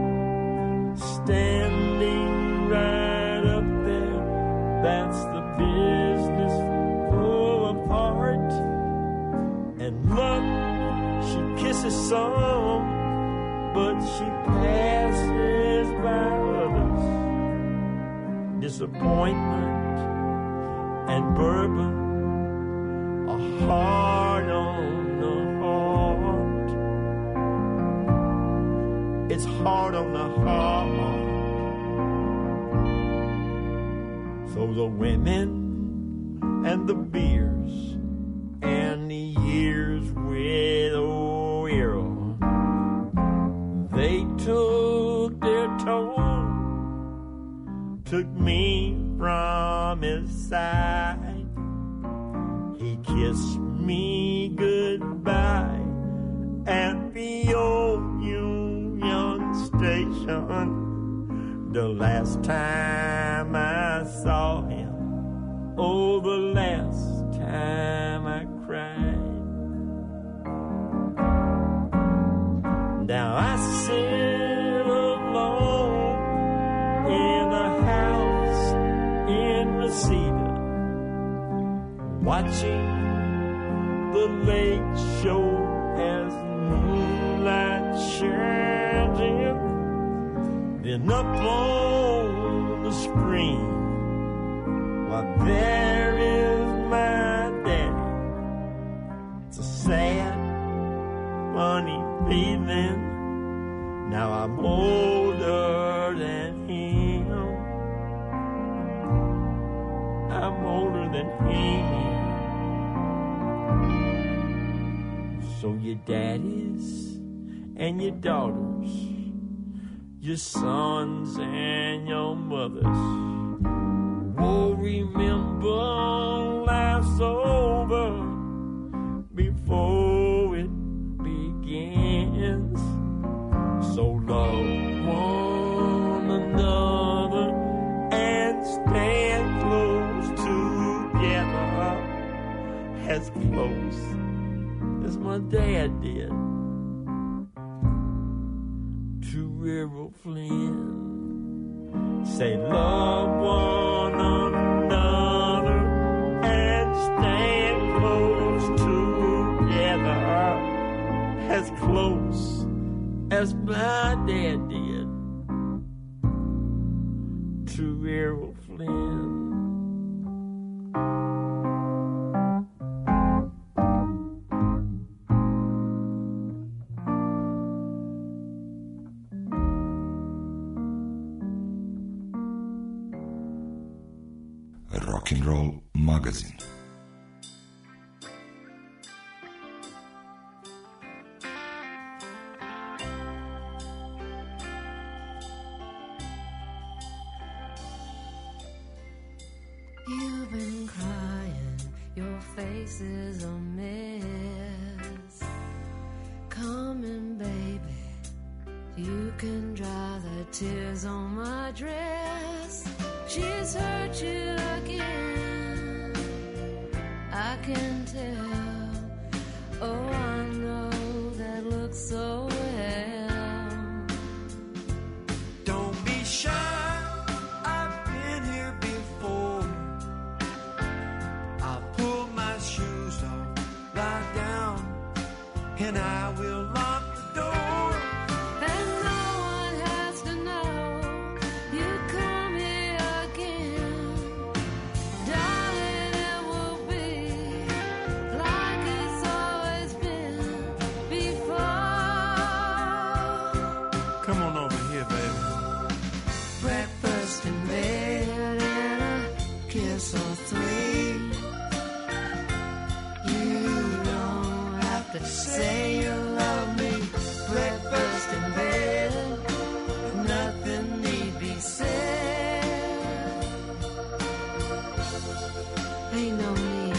standing right up there. That's the business full of heart. And luck, she kisses some, but she passes by others. Disappointment and bourbon, a heart on the heart. It's hard on the heart. So the women and the beers and the years with old Errol, they took their toll, took me from his side. He kissed me goodbye at the old Union Station. The last time I saw him, oh, the last time I cried. Now I sit alone in a house in Reseda, watching the late show as moonlight shines in. Then up on the screen, why, there is my daddy. It's a sad, funny feeling. Now I'm older than him. I'm older than him. So your daddies and your daughters, your sons and your mothers, oh, remember life's over before it begins. So love one another and stand close together, as close as my dad did to Errol Flynn. Say love one another and stand close together, as close as my dad did to Errol Flynn. Rock and Roll magazin. You've been crying, your face is a mess. Come in, baby, you can dry the tears on my dress. She's hurt you again, I can tell. Oh, I know that looks so well. Don't be shy, I've been here before. I'll pull my shoes off, lie down, and I will lock the door. And no one has to know you come here again. Darling, it will be like it's always been before. Come on over here, baby. Breakfast in bed and a kiss or three. You don't have to say you love me. Breakfast in bed, nothing need be said. Ain't no need.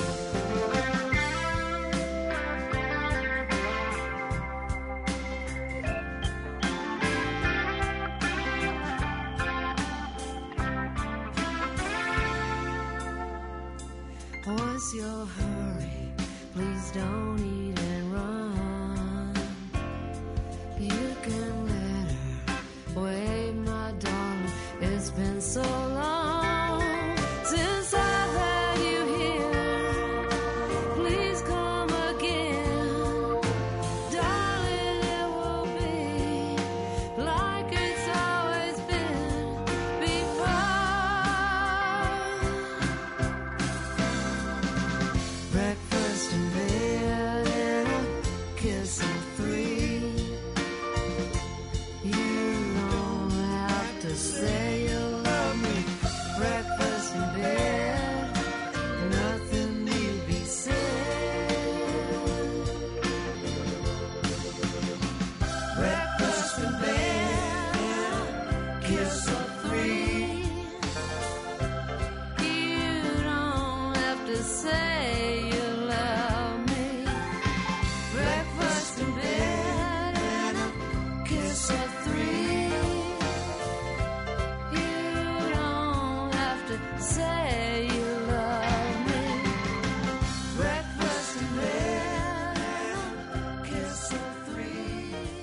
What's your hurry? Please don't eat and run. You can let her wait, my darling. It's been so long since I've had you here. Please come again. Darling, it will be like it's always been before. Breakfast in bed and a kiss or three. You don't have to say you love me. Breakfast in bed, nothing need be said. Breakfast in bed and a kiss or three. You don't have to say you love me. Breakfast in bed and a kiss or three. You don't have to say you love me. Breakfast in bed and a kiss or three.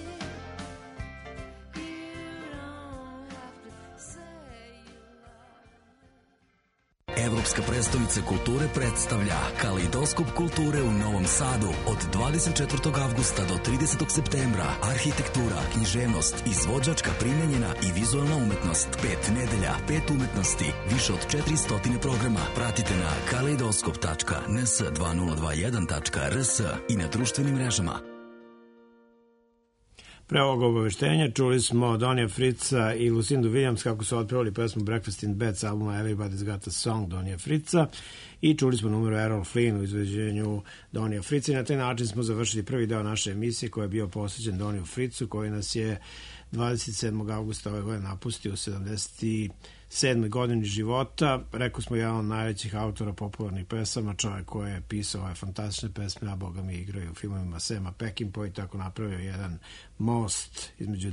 You don't have to say you love me. Evropska prestonica kulture predstavlja Kaleidoskop kulture u Novom Sadu od 24. avgusta do 30. septembra. Arhitektura, književnost, izvođačka, primenjena i vizualna umetnost. 5 nedelja, 5 umetnosti, više od 400 programa. Pratite na kaleidoskop.ns2021.rs i na društvenim mrežama. Pre ovog obaveštenja čuli smo Donija Fritza i Lucindu Williams kako su otpevali pesmu Breakfast in Bed s albuma Everybody's Got a Song Donija Fritza i čuli smo numeru Errol Flynn u izvođenju Donija Fritza i na taj način smo završili prvi deo naše emisije koji je bio posvećen Doniju Fritzu koji nas je 27. augusta ove godine napustio u 77. godini života. Rekao smo jedan od najvećih autora popularnih pesama, čovjek koji je pisao ove fantastične pesme, a boga mi igrao u filmovima Sema Peckinpah i tako napravio jedan most između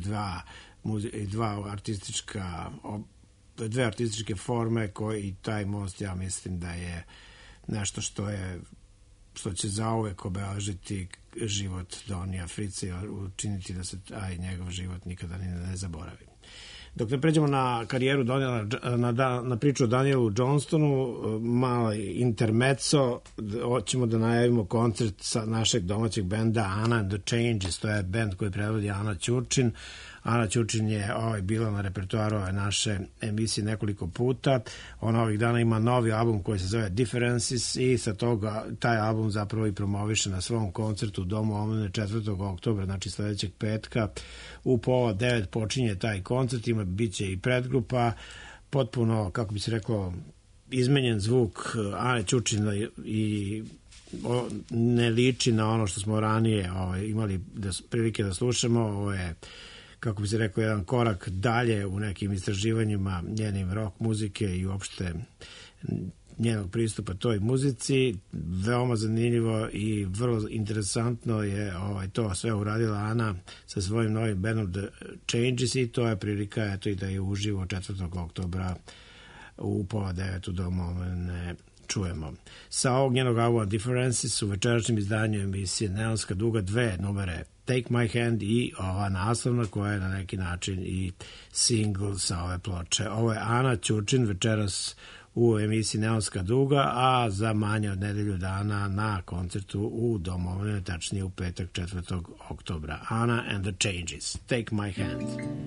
dve artističke forme koji i taj most ja mislim da je nešto što će zauvek obeležiti život Donija Fritza i učiniti da se taj njegov život nikada ne zaboravi. Dok ne pređemo na karijeru na priču o Danielu Johnstonu, malo intermezzo, hoćemo da najavimo koncert sa našeg domaćeg benda Anna and the Changes, to je bend koji predvodi Ana Ćurčin. Ana Ćurčin je bila na repertoaru ove naše emisije nekoliko puta. Ona ovih dana ima novi album koji se zove Differences i sa toga taj album zapravo i promoviše na svom koncertu u Domu omladine 4. oktobra, znači sledećeg petka u 8:30 počinje taj koncert, biće i predgrupa, potpuno, kako bi se reklo, izmenjen zvuk Ane Ćurčin i ne liči na ono što smo ranije imali prilike da slušamo. Ovo je, kako bi se rekao, jedan korak dalje u nekim istraživanjima njenim rock muzike i uopšte njenog pristupa toj muzici. Veoma zanimljivo i vrlo interesantno je to sve uradila Ana sa svojim novim bandom The Changes i to je prilika eto i da je uživo 4. oktobra u 8:30 u Domovine čujemo. Sa ovog njenog albuma Differences u večerašnjem izdanju emisije Neonska duga 2 numere Take My Hand i ova naslovna koja je na neki način i single sa ove ploče. Ovo je Ana Ćurčin večeras u emisiji Neonska duga, a za manje od nedelju dana na koncertu u Domovine, tačnije u petak 4. oktobra. Ana and the Changes. Take My Hand.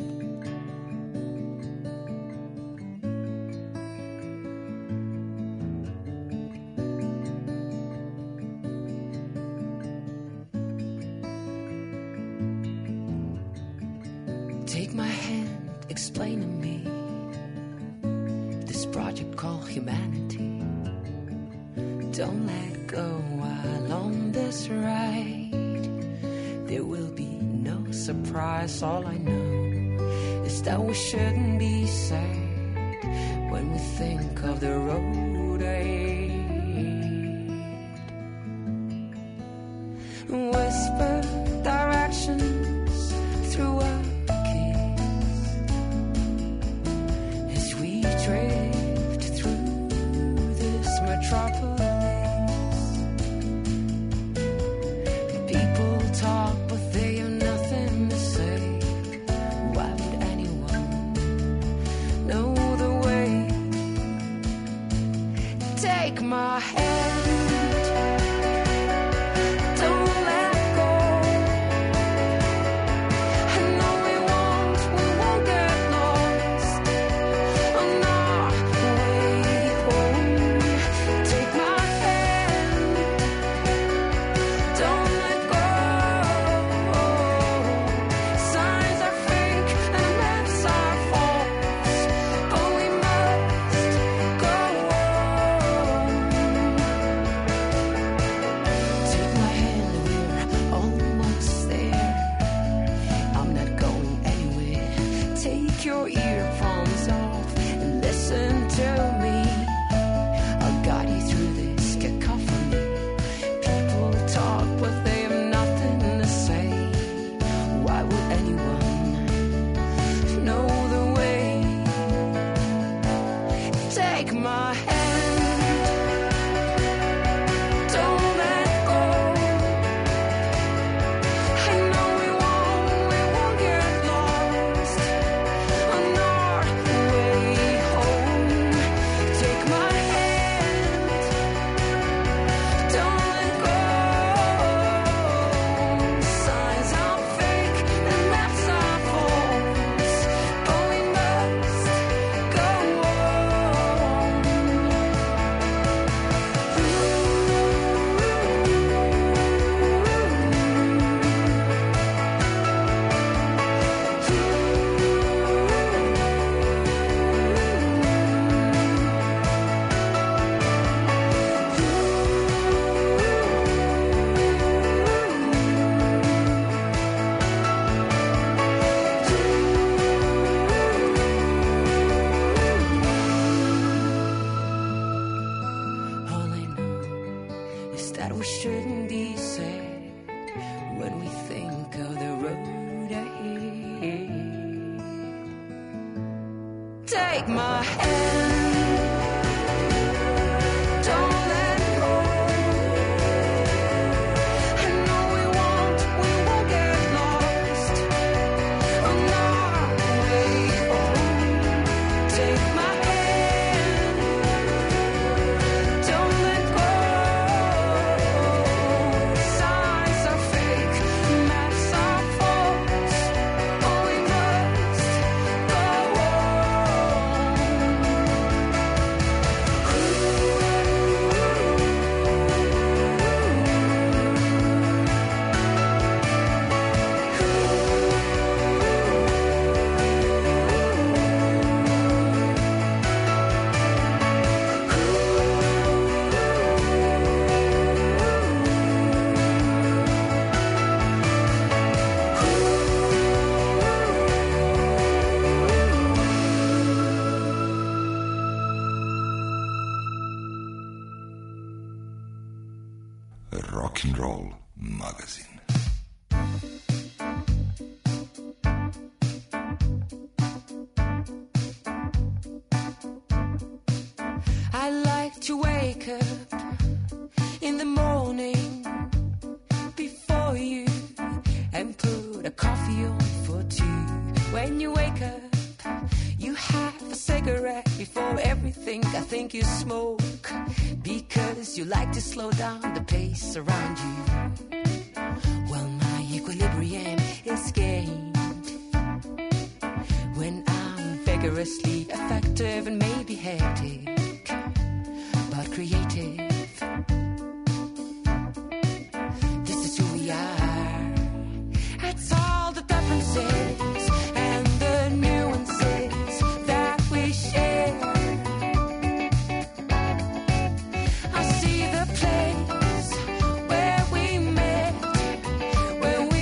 Take my hand, explain to me this project called humanity. Don't let go while on this ride. There will be no surprise. All I know is that we shouldn't be sad when we think of the road ahead. Whisper directions through a drift through this metropolis. People talk, but they have nothing to say. Why would anyone know the way? Take my hand. Don't let go. I know we won't get lost. Oh no. Your earphones off and listen to me. I'll guide you through this cacophony. People talk, but they have nothing to say. Why would anyone know the way? Take my hand. Don't let go. I know we won't get lost. Take my hand. Don't let go. I know we won't get lost on our way home. Take my hand. Don't let go. Signs are fake, maps are false. Oh, we must go on. Rock'n'Roll magazin. I like to wake up in the morning before you and put a coffee on for two. When you wake up, you have a cigarette before everything. I think you smoke because you like to slow down the pace around you. Well, my equilibrium is gained when I'm vigorously effective and maybe hectic, but creative. This is who we are. It's all the differences and the nuances that we share. I see the place where we met, where we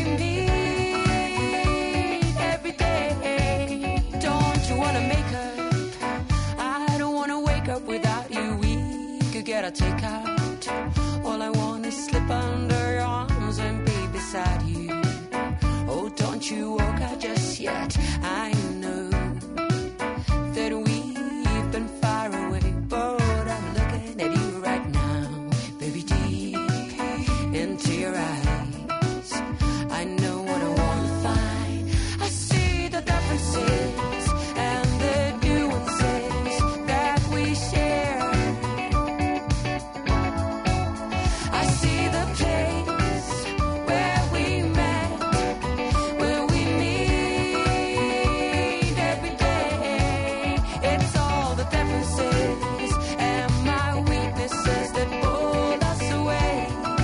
meet every day. Don't you wanna make up? I don't wanna wake up without you. We could get a takeout. All I want is slip under your arms and be beside you. Oh, don't you walk out just yet. I know that we've been far away, but I'm looking at you right now, very deep into your eyes. I know what I want to find. I see the differences and the nuances that we share. I see the place where we met, where we meet every day. It's all the differences and my weaknesses that pull us away.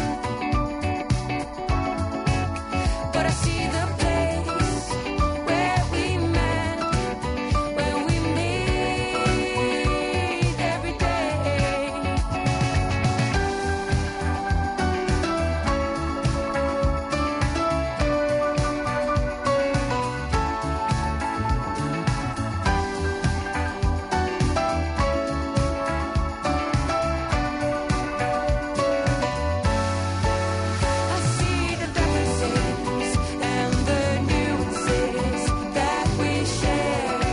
But I see the place where we met, where we meet every day. I see the differences and the nuances that we share.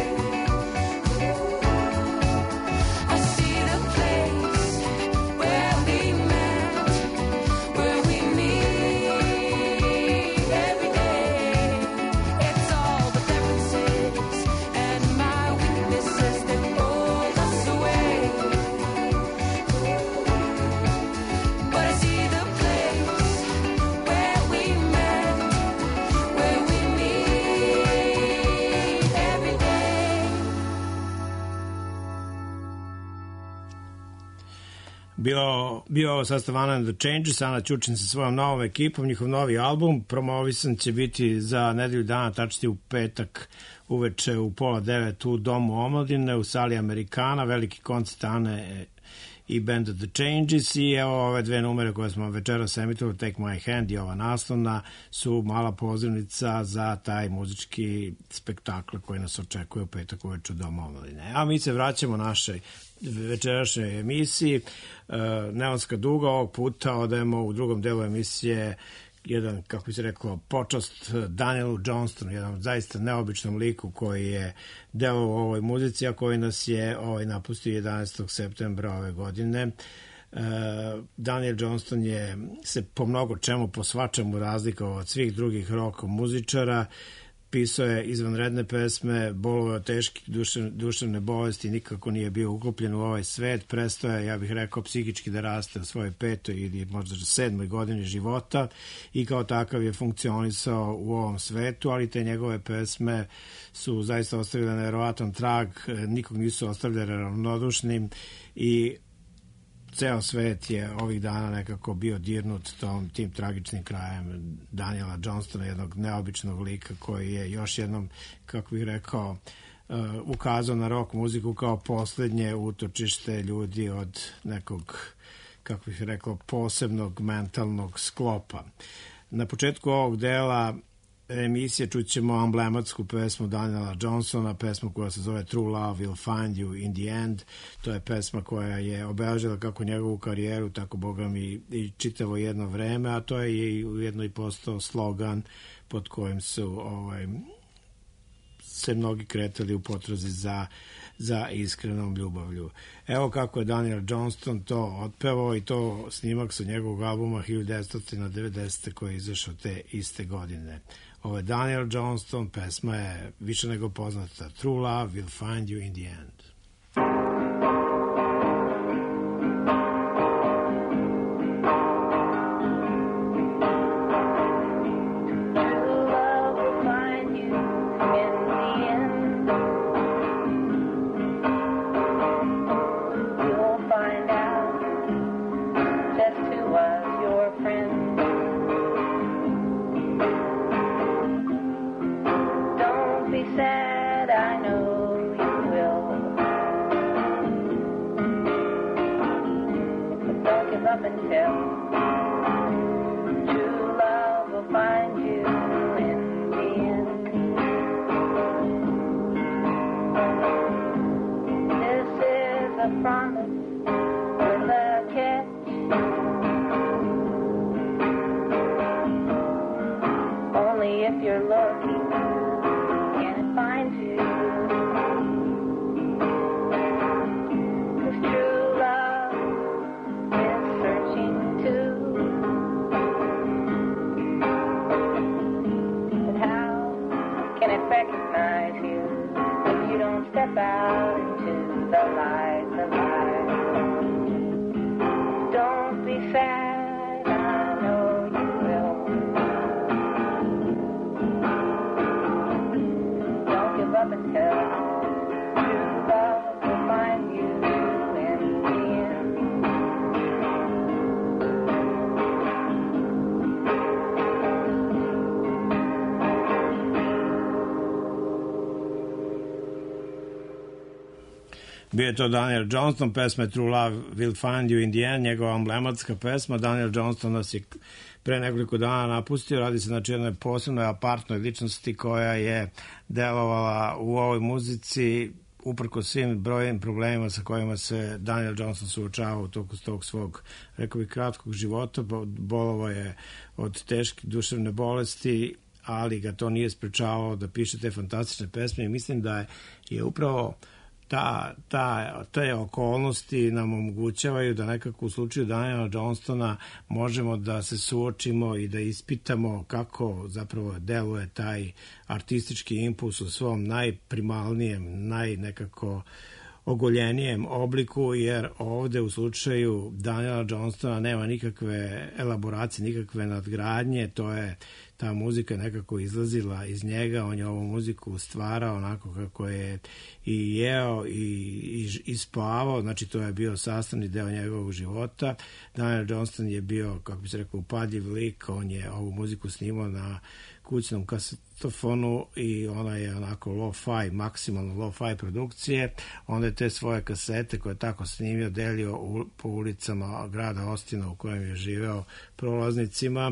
I see the place where we met, where we meet every day. It's all the differences and my weaknesses that pull us away. But I see the place where we met, where we meet every day. Bio ovo sastav Anna and the Changes, Ana Ćučin sa svojom novom ekipom, njihov novi album, promovisan će biti za nedelju dana, tačnije u petak uveče u 8:30 u Domu omladine, u sali Amerikana, veliki koncert Ane i Band of the Changes. I evo ove dve numere koje smo večeras emitovali, Take My Hand i ova naslovna, su mala pozivnica za taj muzički spektakl koji nas očekuje u petak uveče u Domu omladine. A mi se vraćamo našoj večerašnjoj emisiji. Neonska duga, ovog puta odajemo u drugom delu emisije jedan, kako bi se reklo, počast Danielu Johnstonu, jedan zaista neobičnom liku koji je delo u ovoj muzici, a koji nas je napustio 11. septembra ove godine. Daniel Johnston je se po mnogo čemu, po svačemu razlikovao od svih drugih rock muzičara. Pisao je izvanredne pesme, bolovao od teških duševne bolesti, nikako nije bio uklopljen u ovaj svet, prestao je, ja bih rekao, psihički da raste u svojoj 5. ili možda 7. godini života i kao takav je funkcionisao u ovom svetu, ali te njegove pesme su zaista ostavile nevjerovatan trag, nikog nisu ostavljali ravnodušnim i ceo svet je ovih dana nekako bio dirnut tim tragičnim krajem Daniela Johnstona, jednog neobičnog lika koji je još jednom, kako bih rekao, ukazao na rock muziku kao poslednje utočište ljudi od nekog, kako bih rekao, posebnog mentalnog sklopa. Na početku ovog dela emisije čućemo emblematsku pesmu Daniela Johnsona, pesmu koja se zove True Love Will Find You in the End. To je pesma koja je obeležila kako njegovu karijeru, tako boga mi i čitavo jedno vreme, a to je i ujedno i postao slogan pod kojim su se mnogi kretali u potrazi za iskrenom ljubavlju. Evo kako je Daniel Johnston to otpevao i to snimak sa njegovog albuma 1990. koji je izašao te iste godine. Ovo je Daniel Johnston, pesma je više nego poznata. True Love Will Find You in the End. Bio je to Daniel Johnston, pesma True Love Will Find You in the End, njegova emblematska pesma. Daniel Johnston nas je pre nekoliko dana napustio. Radi se znači jednoj posebnoj apartnoj ličnosti koja je delovala u ovoj muzici uprko svim brojnim problemima sa kojima se Daniel Johnston suočavao u toku tog svog, rekao bih, kratkog života. Bolovao je od teške duševne bolesti, ali ga to nije sprečavao da piše te fantastične pesme i mislim da je upravo te okolnosti nam omogućavaju da nekako u slučaju Daniela Johnstona možemo da se suočimo i da ispitamo kako zapravo deluje taj artistički impuls u svom najprimalnijem, nekako ogoljenijem obliku, jer ovde u slučaju Daniela Johnstona nema nikakve elaboracije, nikakve nadgradnje, to je ta muzika nekako izlazila iz njega, on je ovu muziku stvarao onako kako je i jeo i spavao, znači to je bio sastavni deo njegovog života. Daniel Johnston je bio, kako bi se rekao, upadljiv lik, on je ovu muziku snimao na kućnom kasetofonu i ona je onako lo-fi, maksimalno lo-fi produkcije. Onda je te svoje kasete koje je tako snimio delio po ulicama grada Austina u kojem je živeo prolaznicima,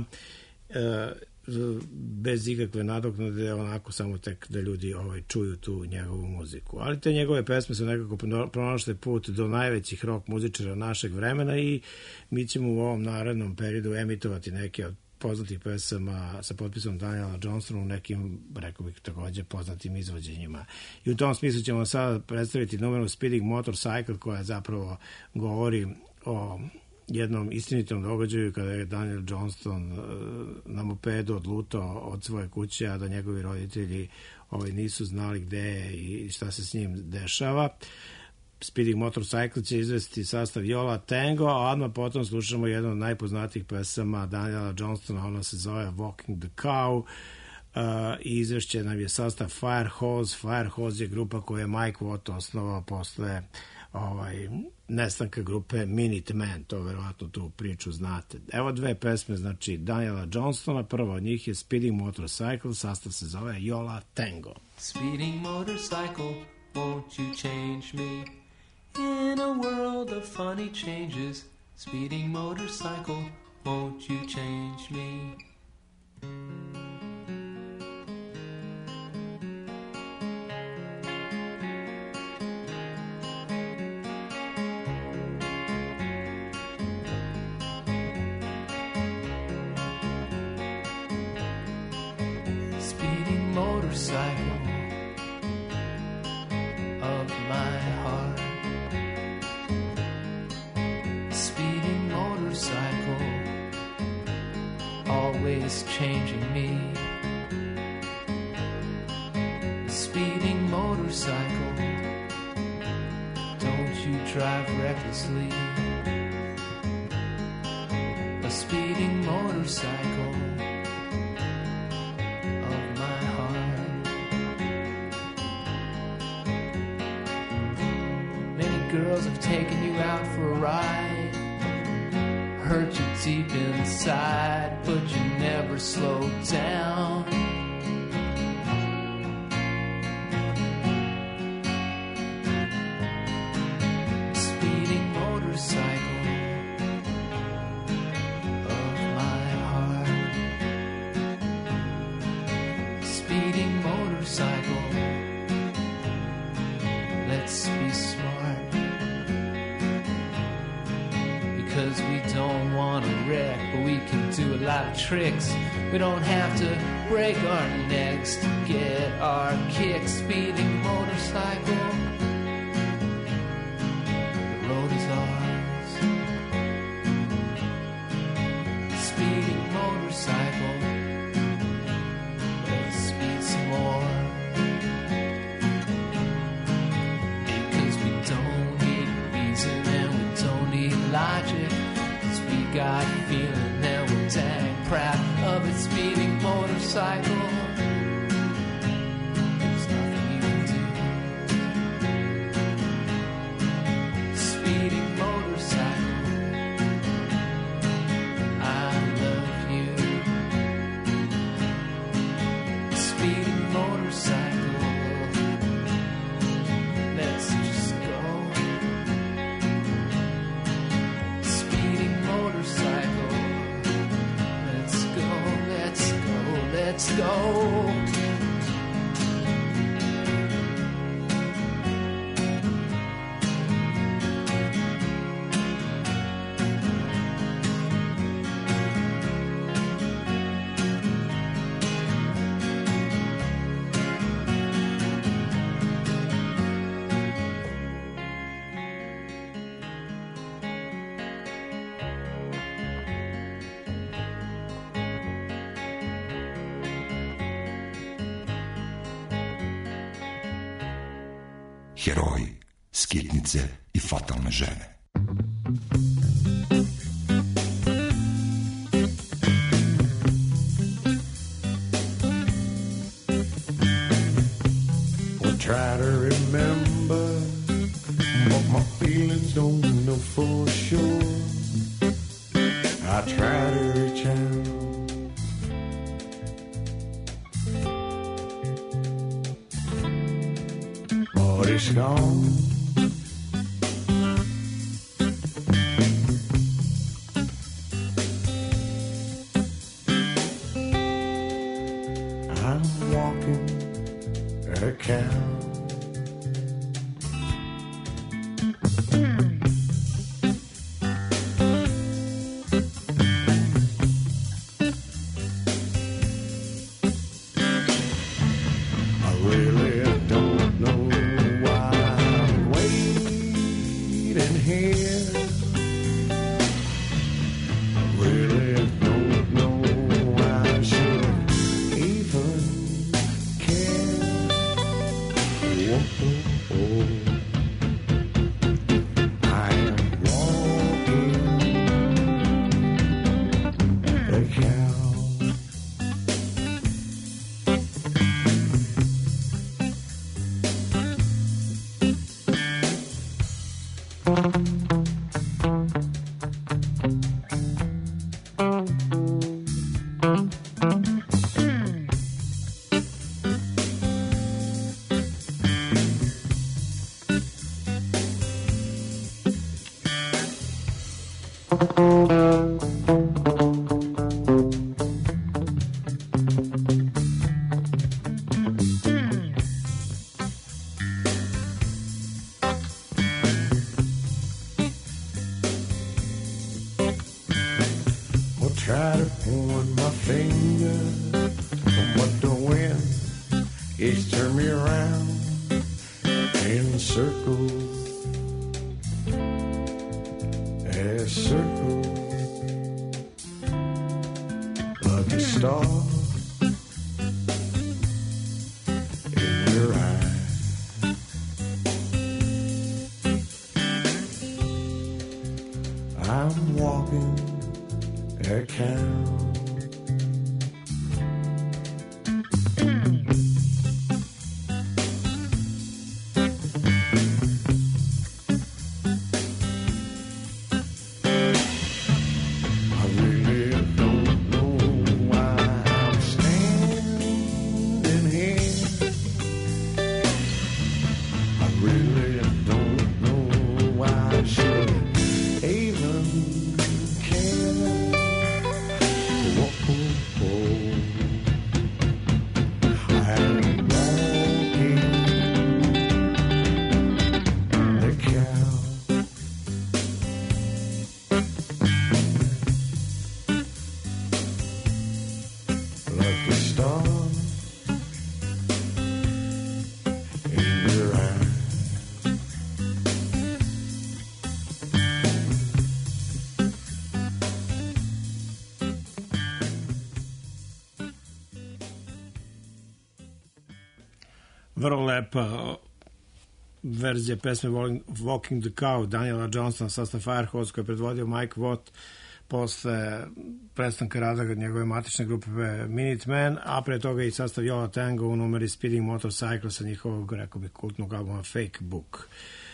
bez ikakve nadoknade, onako samo tek da ljudi čuju tu njegovu muziku. Ali te njegove pesme su nekako pronašle put do najvećih rock muzičara našeg vremena i mi ćemo u ovom narednom periodu emitovati neke od poznatih pesama sa potpisom Daniela Johnstona u nekim, rekao bih, takođe poznatim izvođenjima. I u tom smislu ćemo sada predstaviti numeru Speeding Motorcycle, koja zapravo govori o jednom istinitom događaju kada je Daniel Johnston na mopedu odlutao od svoje kuće, a da njegovi roditelji nisu znali gde je i šta se s njim dešava. Speeding Motorcycle će izvesti sastav Yola Tango, a odmah potom slušamo jednu od najpoznatijih pesama Daniela Johnstona, ona se zove Walking the Cow, i izvešće nam je sastav Firehose. Firehose je grupa koju je Mike Watt osnovao posle nestanka grupe Minutemen, to verovatno tu priču znate. Evo dve pesme, znači Daniela Johnstona, prva od njih je Speeding Motorcycle, sastav se zove Yola Tango. Speeding motorcycle, won't you change me in a world of funny changes? Speeding motorcycle, won't you change me? motorcycle of my heart. Speeding motorcycle, always changing me. Speeding motorcycle, don't you drive recklessly. A speeding motorcycle of my heart. Many girls have taken you out for a ride, hurt you deep inside, but you never slowed down. Speeding motorcycle of my heart. Speeding motorcycle, let's be smart, because we don't want to wreck, but we can do a lot of tricks. We don't have to break our necks to get our kicks. Speeding motorcycle, the road is ours. Speeding motorcycle, let's speed some more, because we don't need reason and we don't need logic, 'cause we got feeling and we're dang proud of it. Speeding motorcycle, there's nothing you can do. Speeding motorcycle, I love you. Speeding motorcycle, let's just go. Speeding motorcycle, let's go, let's go, let's go. Heroji, skitnice i fatalne žene. Well, try to remember what my feelings don't know for sure. I try to reach out, but it's gone. I'm walking a cow. I really don't know why I'm waiting here. I really don't know why I should even care. Whoa, oh. I am walking a cow. Well, try to point my finger from what the wind He's turned me around in circles, a circle like a star in your eye. I'm walking a count. Vrlo lepa verzija pesme Walking the Cow Daniela Johnsona, sastav Firehose, koji je predvodio Mike Watt posle prestanka rada njegove matične grupe Minutemen, a pre toga i sastav Yola Tango u numeri Speeding Motorcycle sa njihovog, rekao bih, kultnog albuma Fake Book.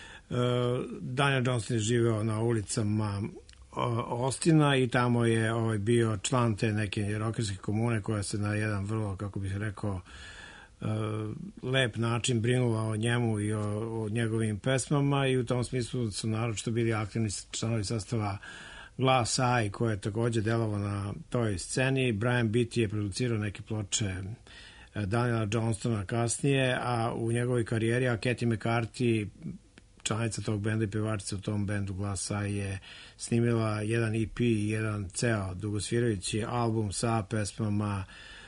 Daniel Johnston je živeo na ulicama Austina i tamo je bio član te neke rockerske komune koja se na jedan vrlo, kako bih rekao, lep način brinula o njemu i o njegovim pesmama, i u tom smislu su naročito bili aktivni članovi sastava Glass Eye, koje je takođe delovao na toj sceni. Brian Beatty je producirao neke ploče Daniela Johnstona kasnije, a u njegovoj karijeri Katie McCarthy, članica tog benda i pevačica u tom bendu Glass Eye, je snimila jedan EP i jedan ceo dugosvirajući album sa pesmama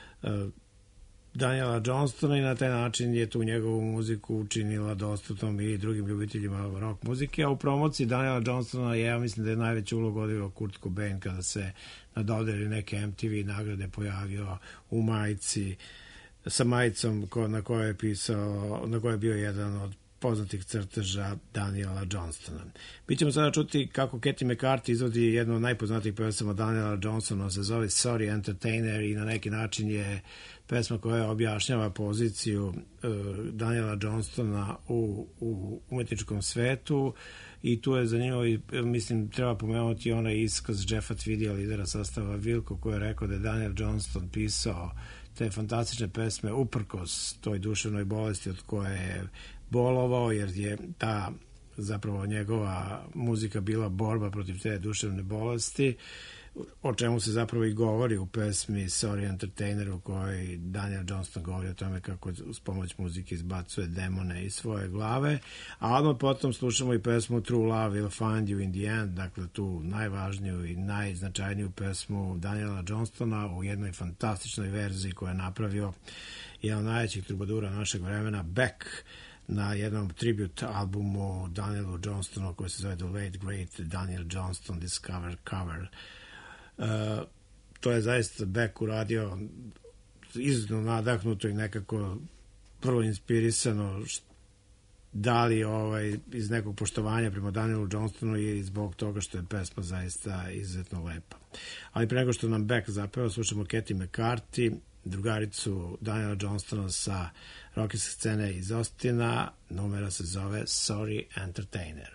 Daniela Johnstona, i na taj način je tu njegovu muziku učinila dostupnom i drugim ljubiteljima rock muzike. A u promociji Daniela Johnstona ja mislim da je najveću ulogu odigrao Kurt Cobain kada se na dodeli neke MTV nagrade pojavio u majici sa majicom na kojoj je pisao, na kojoj je bio jedan od poznatih crteža Daniela Johnstona. Bićemo sada čuti kako Katie McCarthy izvodi jednu od najpoznatijih pesama Daniela Johnsona, se zove Sorry Entertainer, i na neki način je pesma koja objašnjava poziciju Daniela Johnstona u umetničkom svetu, i tu je zanimljivo, i mislim treba pomenuti onaj iskaz Jeffa Tweedya, lidera sastava Wilco, koji je rekao da je Daniel Johnston pisao te fantastične pesme uprkos toj duševnoj bolesti od koje je bolovao, jer je ta zapravo njegova muzika bila borba protiv te duševne bolesti, o čemu se zapravo i govori u pesmi Sorry Entertainer, u kojoj Daniel Johnston govori o tome kako uz pomoć muzike izbacuje demone iz svoje glave. A odmah potom slušamo i pesmu True Love Will Find You in the End, dakle tu najvažniju i najznačajniju pesmu Daniela Johnstona u jednoj fantastičnoj verziji koju je napravio jedan od najvećih trubadura našeg vremena, Beck, na jednom tribute albumu Danielu Johnstonu koji se zove The Late Great Daniel Johnston Discover Cover. To je zaista Beck uradio izuzetno nadahnuto i nekako prvo inspirisano, da li iz nekog poštovanja prema Danielu Johnstonu i zbog toga što je pesma zaista izuzetno lepa. Ali pre nego što nam Beck zapeva, slušamo Katie McCarthy, drugaricu Daniela Johnstona sa rockerske scene iz Austina. Numera se zove Sorry Entertainer.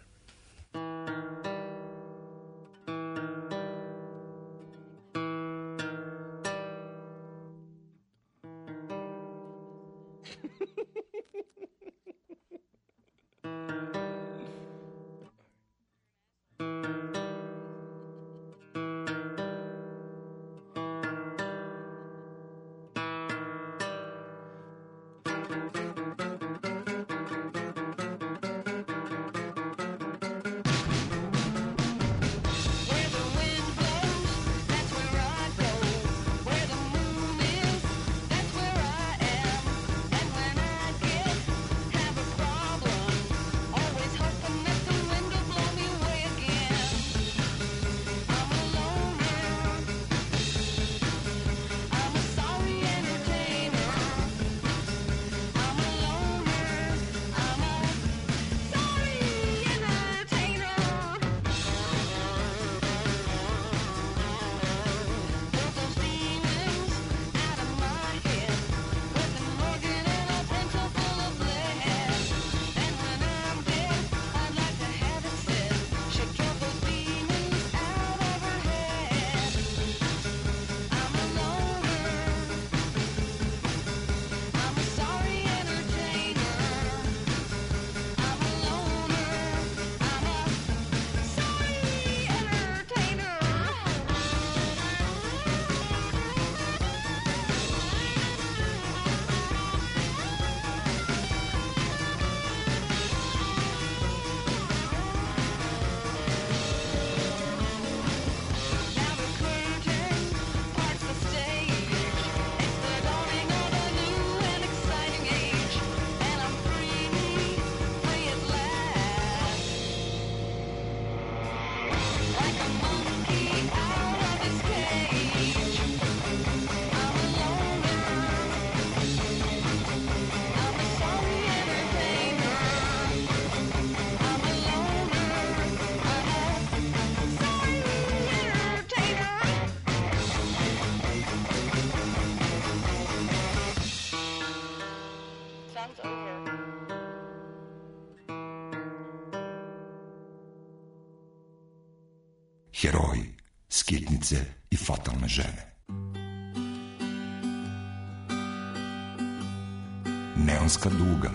heroji, skitnice i fatalne žene. Neonska duga.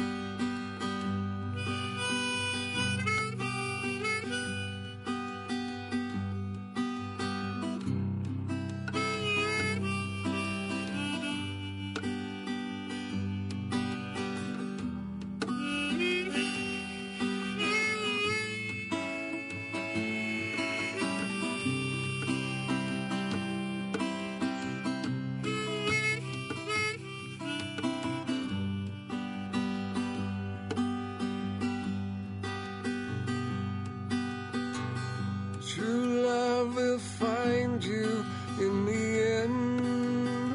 True love will find you in the end.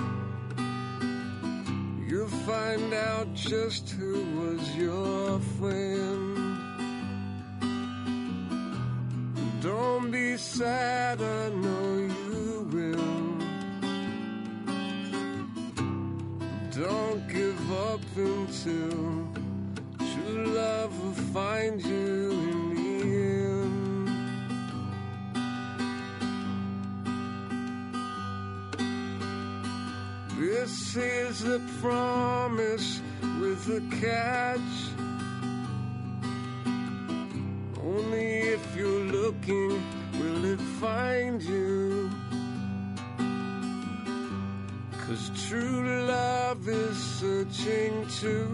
You'll find out just who was your friend. Don't be sad, I know you will. Don't give up until true love will find you in the end. This is a promise with a catch. Only if you're looking will it find you. 'Cause true love is searching too.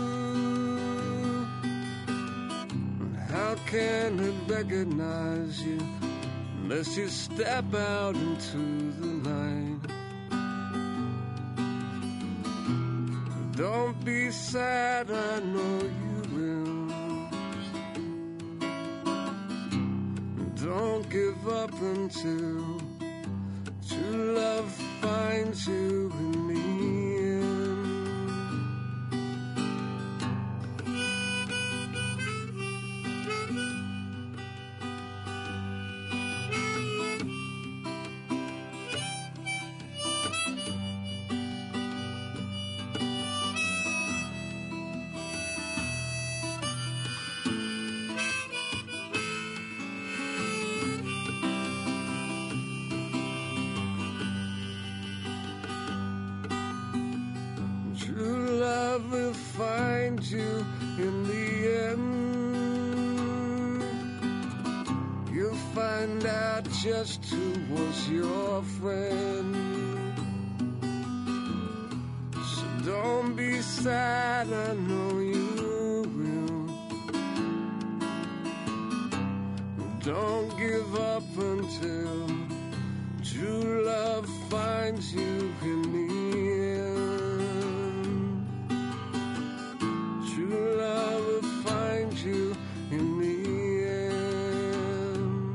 How can it recognize you unless you step out into the light? Don't be sad, I know you will. Don't give up until true love finds you in the end. True love will find you in the end. You'll find out just who was your friend. So don't be sad, I know you will. Don't give up until true love finds you in the end. True love will find you in the end.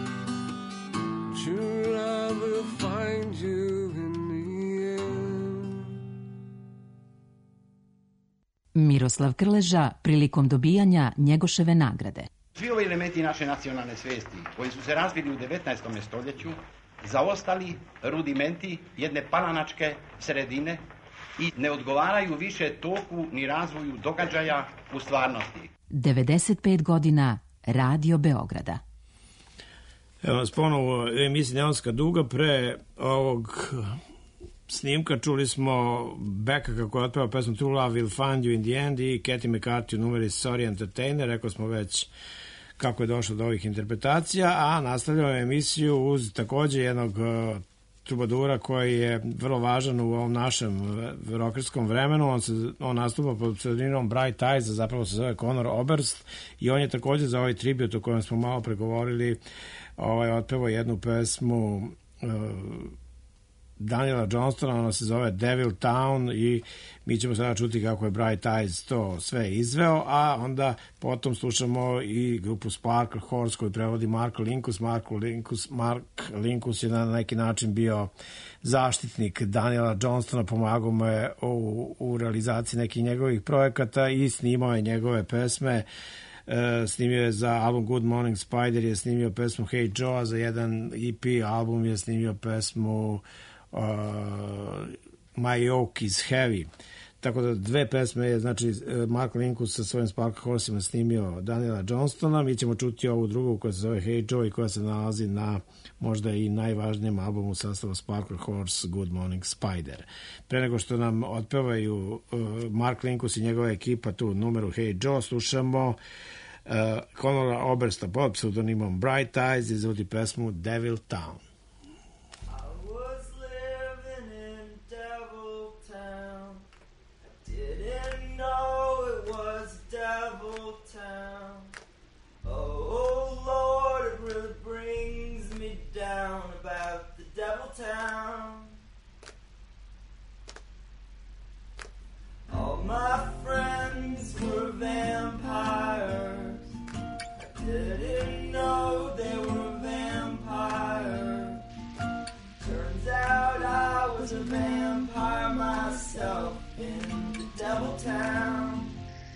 True love will find you in the end. Miroslav Krleža prilikom dobijanja Njegoševe nagrade. Svi ovi elementi naše nacionalne svijesti koji su se razvili u 19. stoljeću zaostali rudimenti jedne palanačke sredine i ne odgovaraju više toku ni razvoju događaja u stvarnosti. 95 godina Radio Beograda. Evo nas ponovo emisija Neonska duga. Pre ovog snimka čuli smo Becka kako je otpevao pesmu True Love Will Find You in the End i Katy McCarthy u numeri Sorry Entertainer. Rekao smo već kako je došlo do ovih interpretacija, a nastavljamo emisiju uz takođe jednog trubadura koji je vrlo važan u ovom našem rockerskom vremenu. On nastupa pod pseudonimom Bright Eyes, zapravo se zove Conor Oberst i on je takođe za ovaj tribut o kojem smo malo pregovorili otpevao jednu pesmu Daniela Johnstona, ona se zove Devil Town i mi ćemo sada čuti kako je Bright Eyes to sve izveo, a onda potom slušamo i grupu Sparkle Horse koju prevodi Mark Linkus. Mark Linkus je na neki način bio zaštitnik Daniela Johnstona, pomagao mu je u realizaciji nekih njegovih projekata i snimao je njegove pesme. Snimio je za album Good Morning Spider, je snimio pesmu Hey Joe, za jedan EP album je snimio pesmu My Yoke is Heavy. Tako da dve pesme je, znači, Mark Linkous sa svojim Sparkle Horsima snimio Daniela Johnstona. Mi ćemo čuti ovu drugu koja se zove Hey Joe i koja se nalazi na možda i najvažnijem albumu sastava Sparkle Horse, Good Morning Spider. Pre nego što nam otpevaju Mark Linkous i njegova ekipa tu numeru Hey Joe, slušamo Conora Obersta pod pseudonimom Bright Eyes izvodi pesmu Devil Town. Devil town. Oh Lord, it really brings me down about the devil town. All my friends were vampires. I didn't know they were vampires. Turns out I was a vampire myself in the devil town.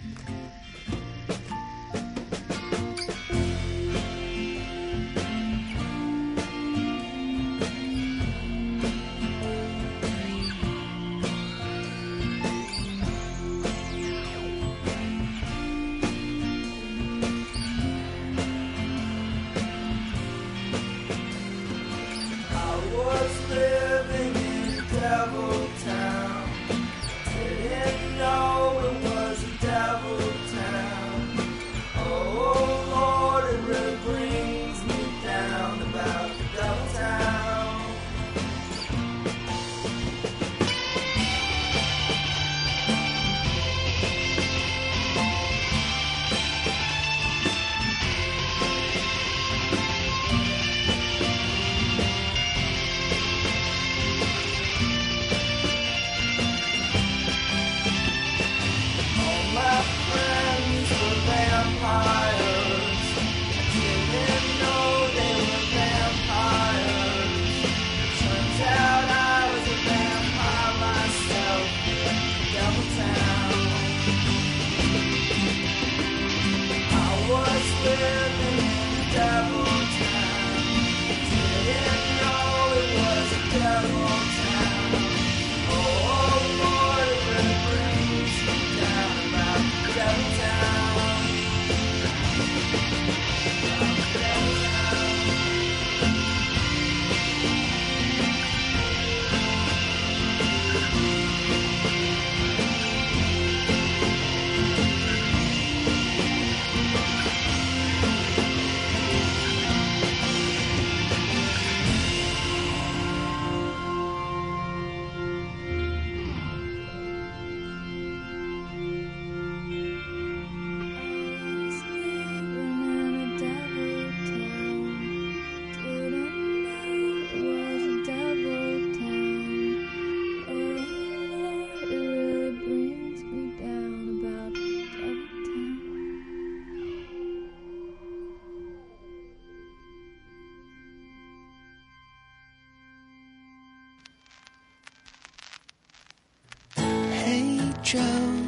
Joe,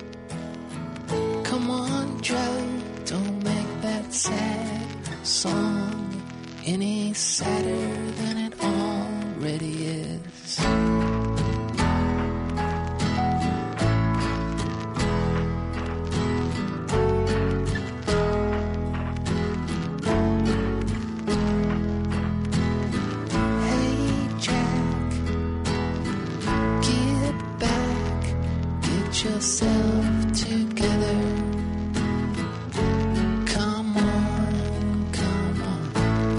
come on, Joe, don't make that sad song any sadder than it already is. Yourself together. Come on, come on.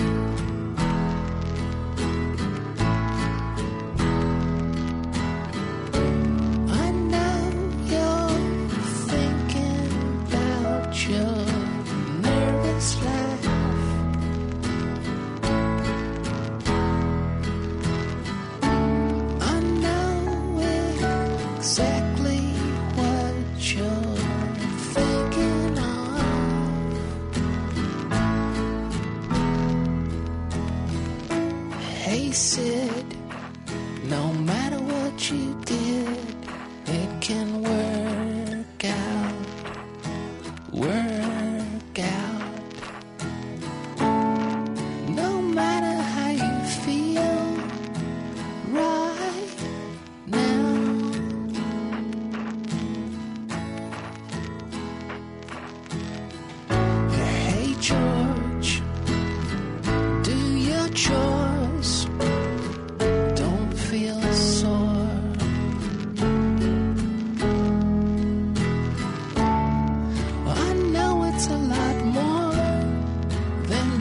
I know you're thinking about your nervous life. I know exactly you're thinking of. Hey Sid, no matter what you did, it can work out, work out. No matter how you feel right now.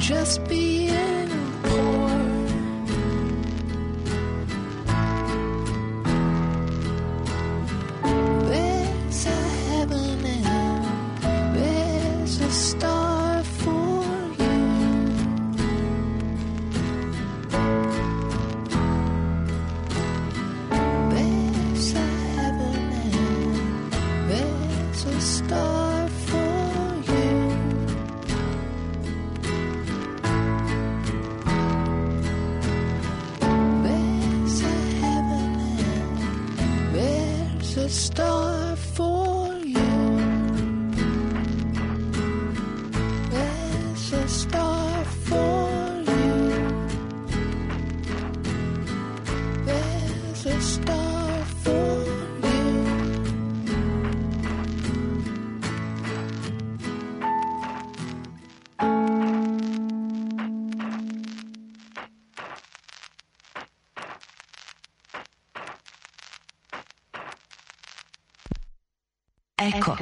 just being poor. There's a heaven and there's a star for you. There's a heaven and there's a star for you. There's a heaven and there's a star for you. There's a star for you. There's a star for you. Eko.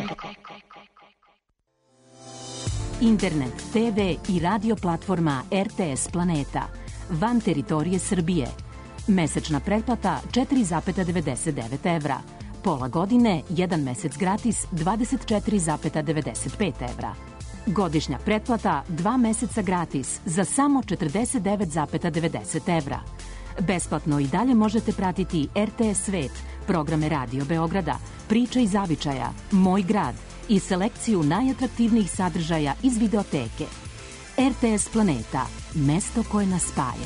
Internet, TV i radio platforma RTS Planeta van teritorije Srbije. Mesečna pretplata 4,99 evra. Pola godine, 1 mesec gratis 24,95 evra. Godišnja pretplata 2 meseca gratis za samo 49,90 evra. Besplatno i dalje možete pratiti RTS Svet, programe Radio Beograda, Priča iz zavičaja, Moj grad i selekciju najatraktivnijih sadržaja iz videoteke. RTS Planeta, mesto koje nas spaja.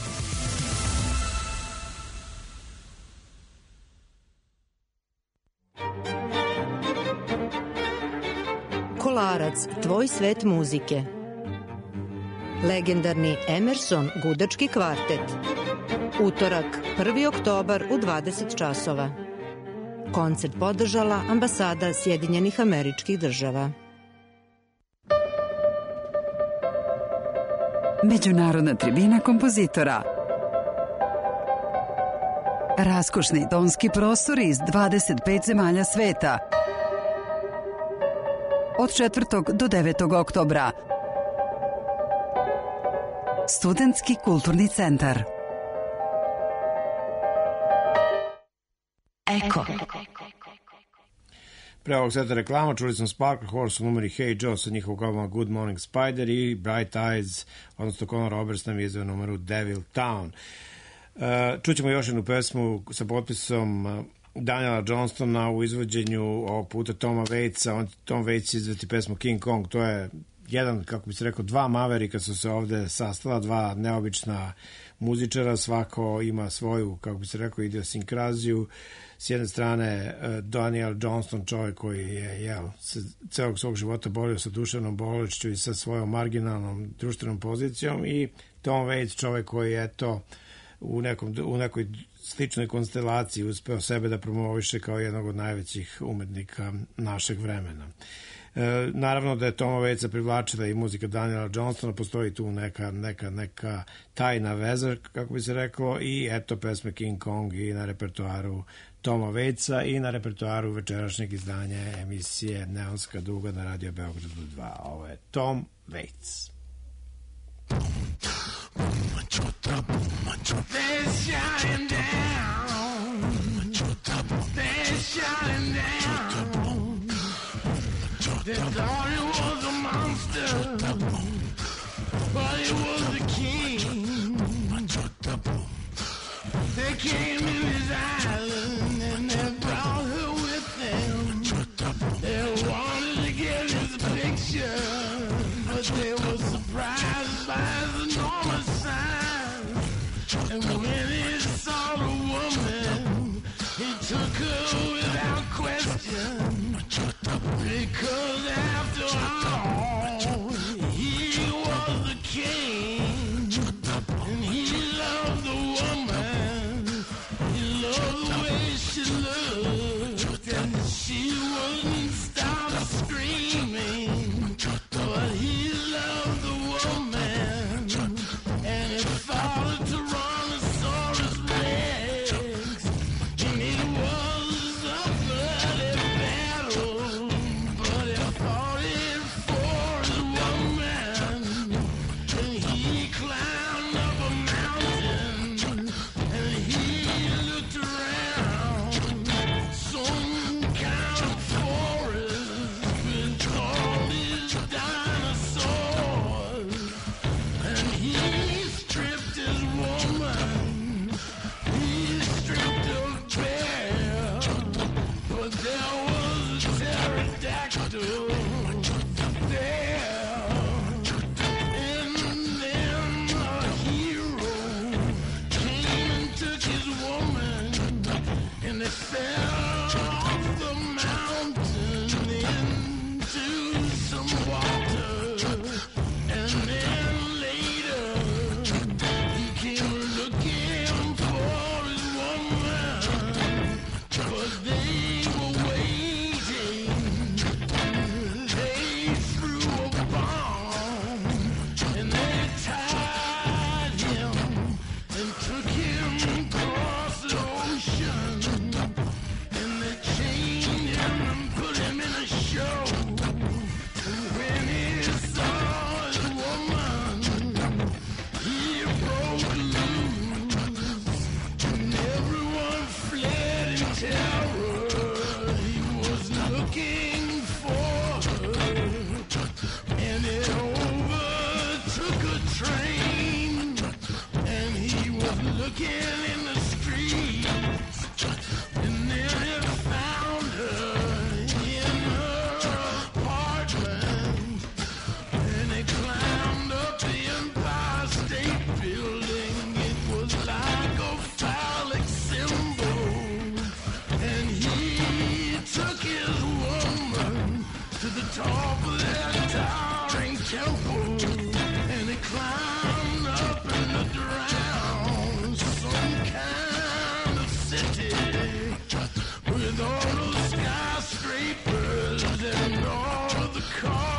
Kolarac, tvoj svet muzike. Legendarni Emerson Gudački kvartet. Utorak, 1. oktobar u 20 časova. Koncert podržala Ambasada Sjedinjenih Američkih Država. Međunarodna tribina kompozitora. Raskošni tonski prostori iz 25 zemalja sveta. Od 4. do 9. oktobra. Studentski kulturni centar. Eko. Pre ovog seta reklama čuli smo Sparkle Horse u numeri Hey Joe sa njihovog albuma Good Morning Spider i Bright Eyes, odnosno Conor Roberts nam je izdao numeru Devil Town. Čućemo još jednu pesmu sa potpisom Daniela Johnstona u izvođenju ovog puta Toma Waitsa. Tom Waits izveti pesmu King Kong. To je jedan, kako bi se rekao, dva Maverika su se ovde sastala, dva neobična muzičara, svako ima svoju, kako bi se rekao, idiosinkraziju. S jedne strane Daniel Johnston, čovjek koji je se celog svog života borio sa duševnom bolešću i sa svojom marginalnom društvenom pozicijom, i Tom Waits, čovjek koji je u nekoj sličnoj konstelaciji uspeo sebe da promoviše kao jednog od najvećih umetnika našeg vremena. Naravno da je Toma Waitsa privlačila i muzika Daniela Johnstona, postoji tu neka tajna veza, kako bi se reklo, i eto pesme King Kong i na repertoaru Toma Waitsa i na repertoaru večerašnjeg izdanja emisije Neonska duga na Radio Beogradu 2. Ovo je Tom Waits. They're shutting down. They're shutting down. They thought it was a monster, but it was the king. They came in his island and they brought her with them. They wanted to get his picture, but they were surprised by his enormous size. And when he saw the woman, he took her without question. Because after all, he was the king. And he loved the woman. He loved the way she looked. And she wouldn't stop screaming. But he loved the woman. And he followed Tyrannosaurus Rex. And it was a bloody battle. But he train, and he was looking in the street, and then he found her in her apartment, and he climbed up the Empire State Building. It was like a phallic symbol, and he took his woman to the top of that towering temple, and he climbed up and around some kind of city with all those skyscrapers and all of the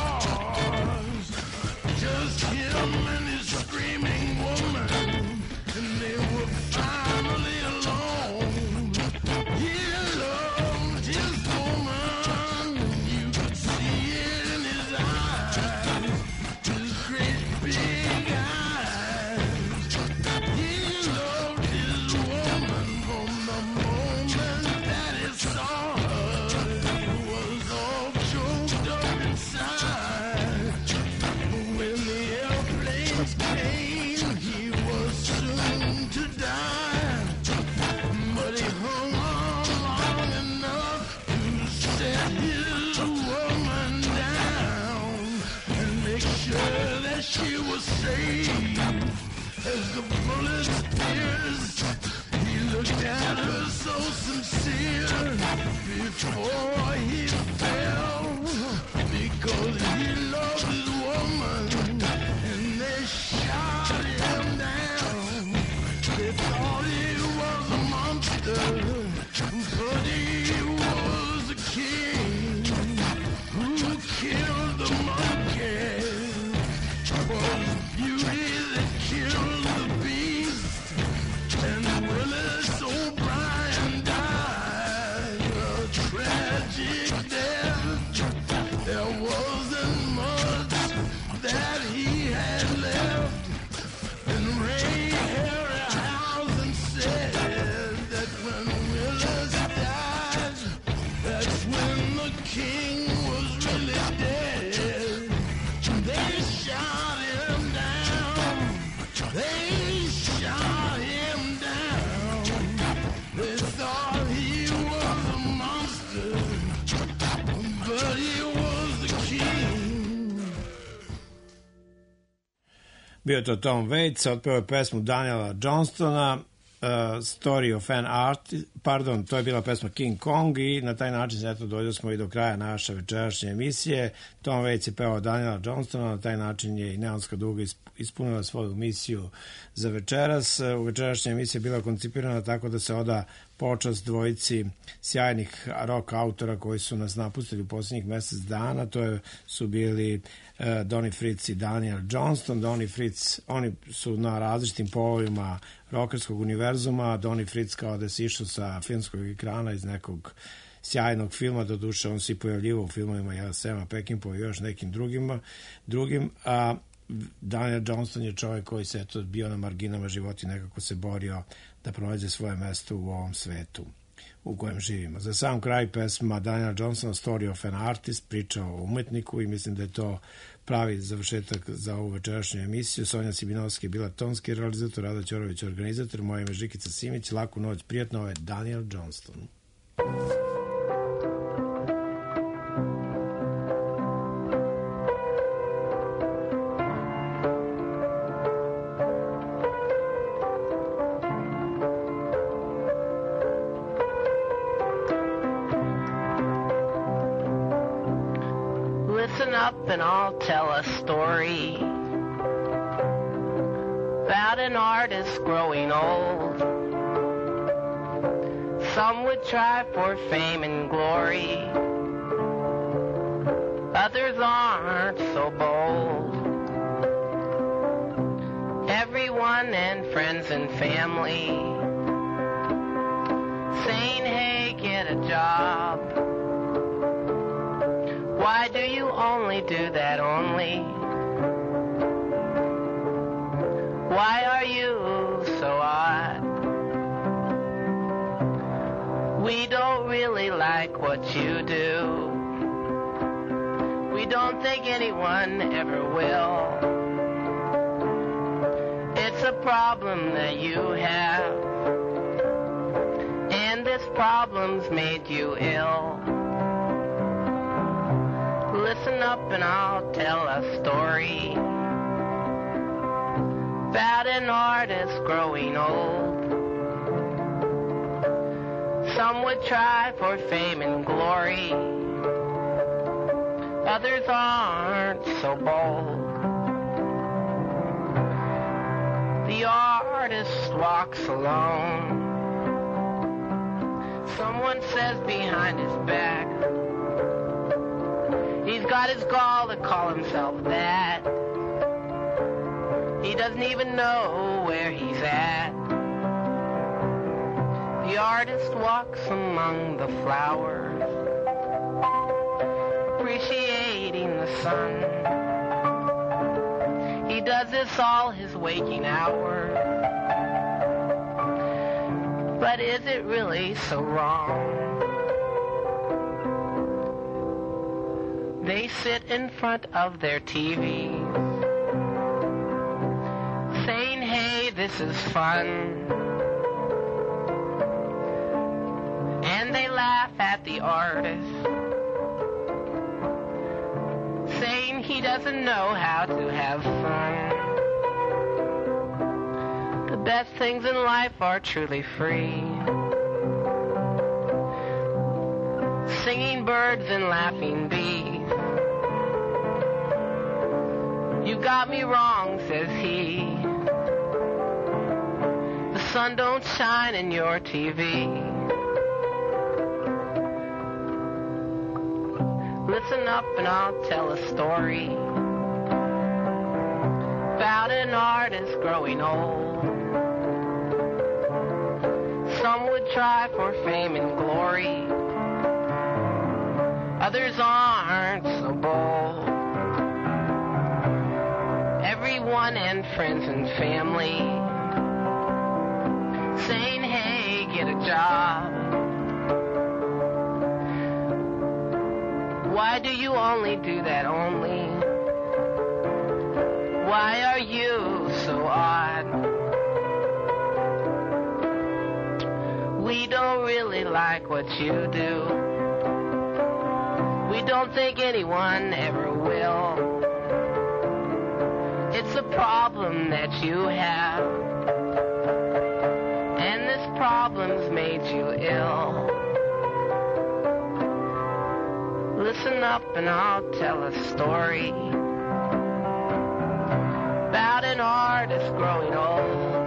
cars. Just him and his screaming woman, and they were finally alone. He loved his woman, you could see it in his eyes, his great big eyes. He loved his woman from the moment that he saw her. He was all choked up inside. When the airplanes came, he was soon to die, but he hung on long enough to set his woman down and make sure that she was safe. As the bullets pierced, he looked at her so sincere before he fell, because he loved his woman, and they shot him down. They thought he was a monster, but he was a king who killed the monkey. It was beauty that killed the beast, and Willis O'Brien died a tragic death. There wasn't much that he had left, and Ray Harryhausen said that when Willis died, that's when the king was really dead. They shot him down. They shot him down. They thought he was a monster, but he was the king. Bio to Tom Waits, otpeo je pesmu Daniela Johnstona, Story of an Art, pardon, to je bila pesma King Kong, i na taj način se eto dođeli smo i do kraja naše večerašnje emisije. Tom Waits je pevao Daniela Johnstona, na taj način je i Neonska duga ispunila svoju misiju za večeras. U večerašnje emisije je bila koncipirana tako da se oda počast dvojici sjajnih rock autora koji su nas napustili u posljednjih mesec dana. To su bili Donny Fritz i Daniel Johnston. Donny Fritz, oni su na različitim polovima rockerskog univerzuma. Donny Fritz kao da se išao sa filmskog ekrana iz nekog sjajnog filma, doduše on se i pojavljivao u filmovima Sema Peckinpah i još nekim drugim, a Daniel Johnston je čovjek koji se eto bio na marginama života i nekako se borio da pronađe svoje mesto u ovom svetu u kojem živimo. Za sam kraj pesma Daniel Johnston, Story of an Artist, priča o umetniku, i mislim da je to pravi završetak za ovu večerašnju emisiju. Sonja Sibinovski je bila tonski realizator, Rada Ćorović organizator, moje ime Žikica Simić. Laku noć, prijatno, ovo je Daniel Johnston. Up and I'll tell a story about an artist growing old. Some would try for fame and glory, others aren't so bold. Everyone and friends and family saying, hey, get a job. Why do you only do that only? Why are you so odd? We don't really like what you do. We don't think anyone ever will. problem that you have, and this problem's made you ill. Listen up and I'll tell a story about an artist growing old. Some would try for fame and glory, others aren't so bold. The artist walks alone. Someone says behind his back he's got his gall to call himself that. He doesn't even know where he's at. The artist walks among the flowers, appreciating the sun. He does this all his waking hours. But is it really so wrong? They sit in front of their TVs, saying, hey, this is fun. And they laugh at the artist, saying he doesn't know how to have fun. The best things in life are truly free. Singing birds and laughing bees. You got me wrong, says he. The sun don't shine in your TV. Listen up and I'll tell a story about an artist growing old. Some would try for fame and glory, others aren't so bold. Everyone and friends and family saying, hey, get a job. Why do you only do that only? Why are you so odd? We don't really like what you do. We don't think anyone ever will. It's a problem that you have, and this problem's made you ill. Listen up and I'll tell a story about an artist growing old.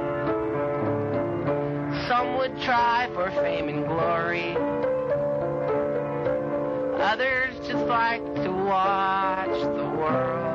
Some would try for fame and glory, others just like to watch the world.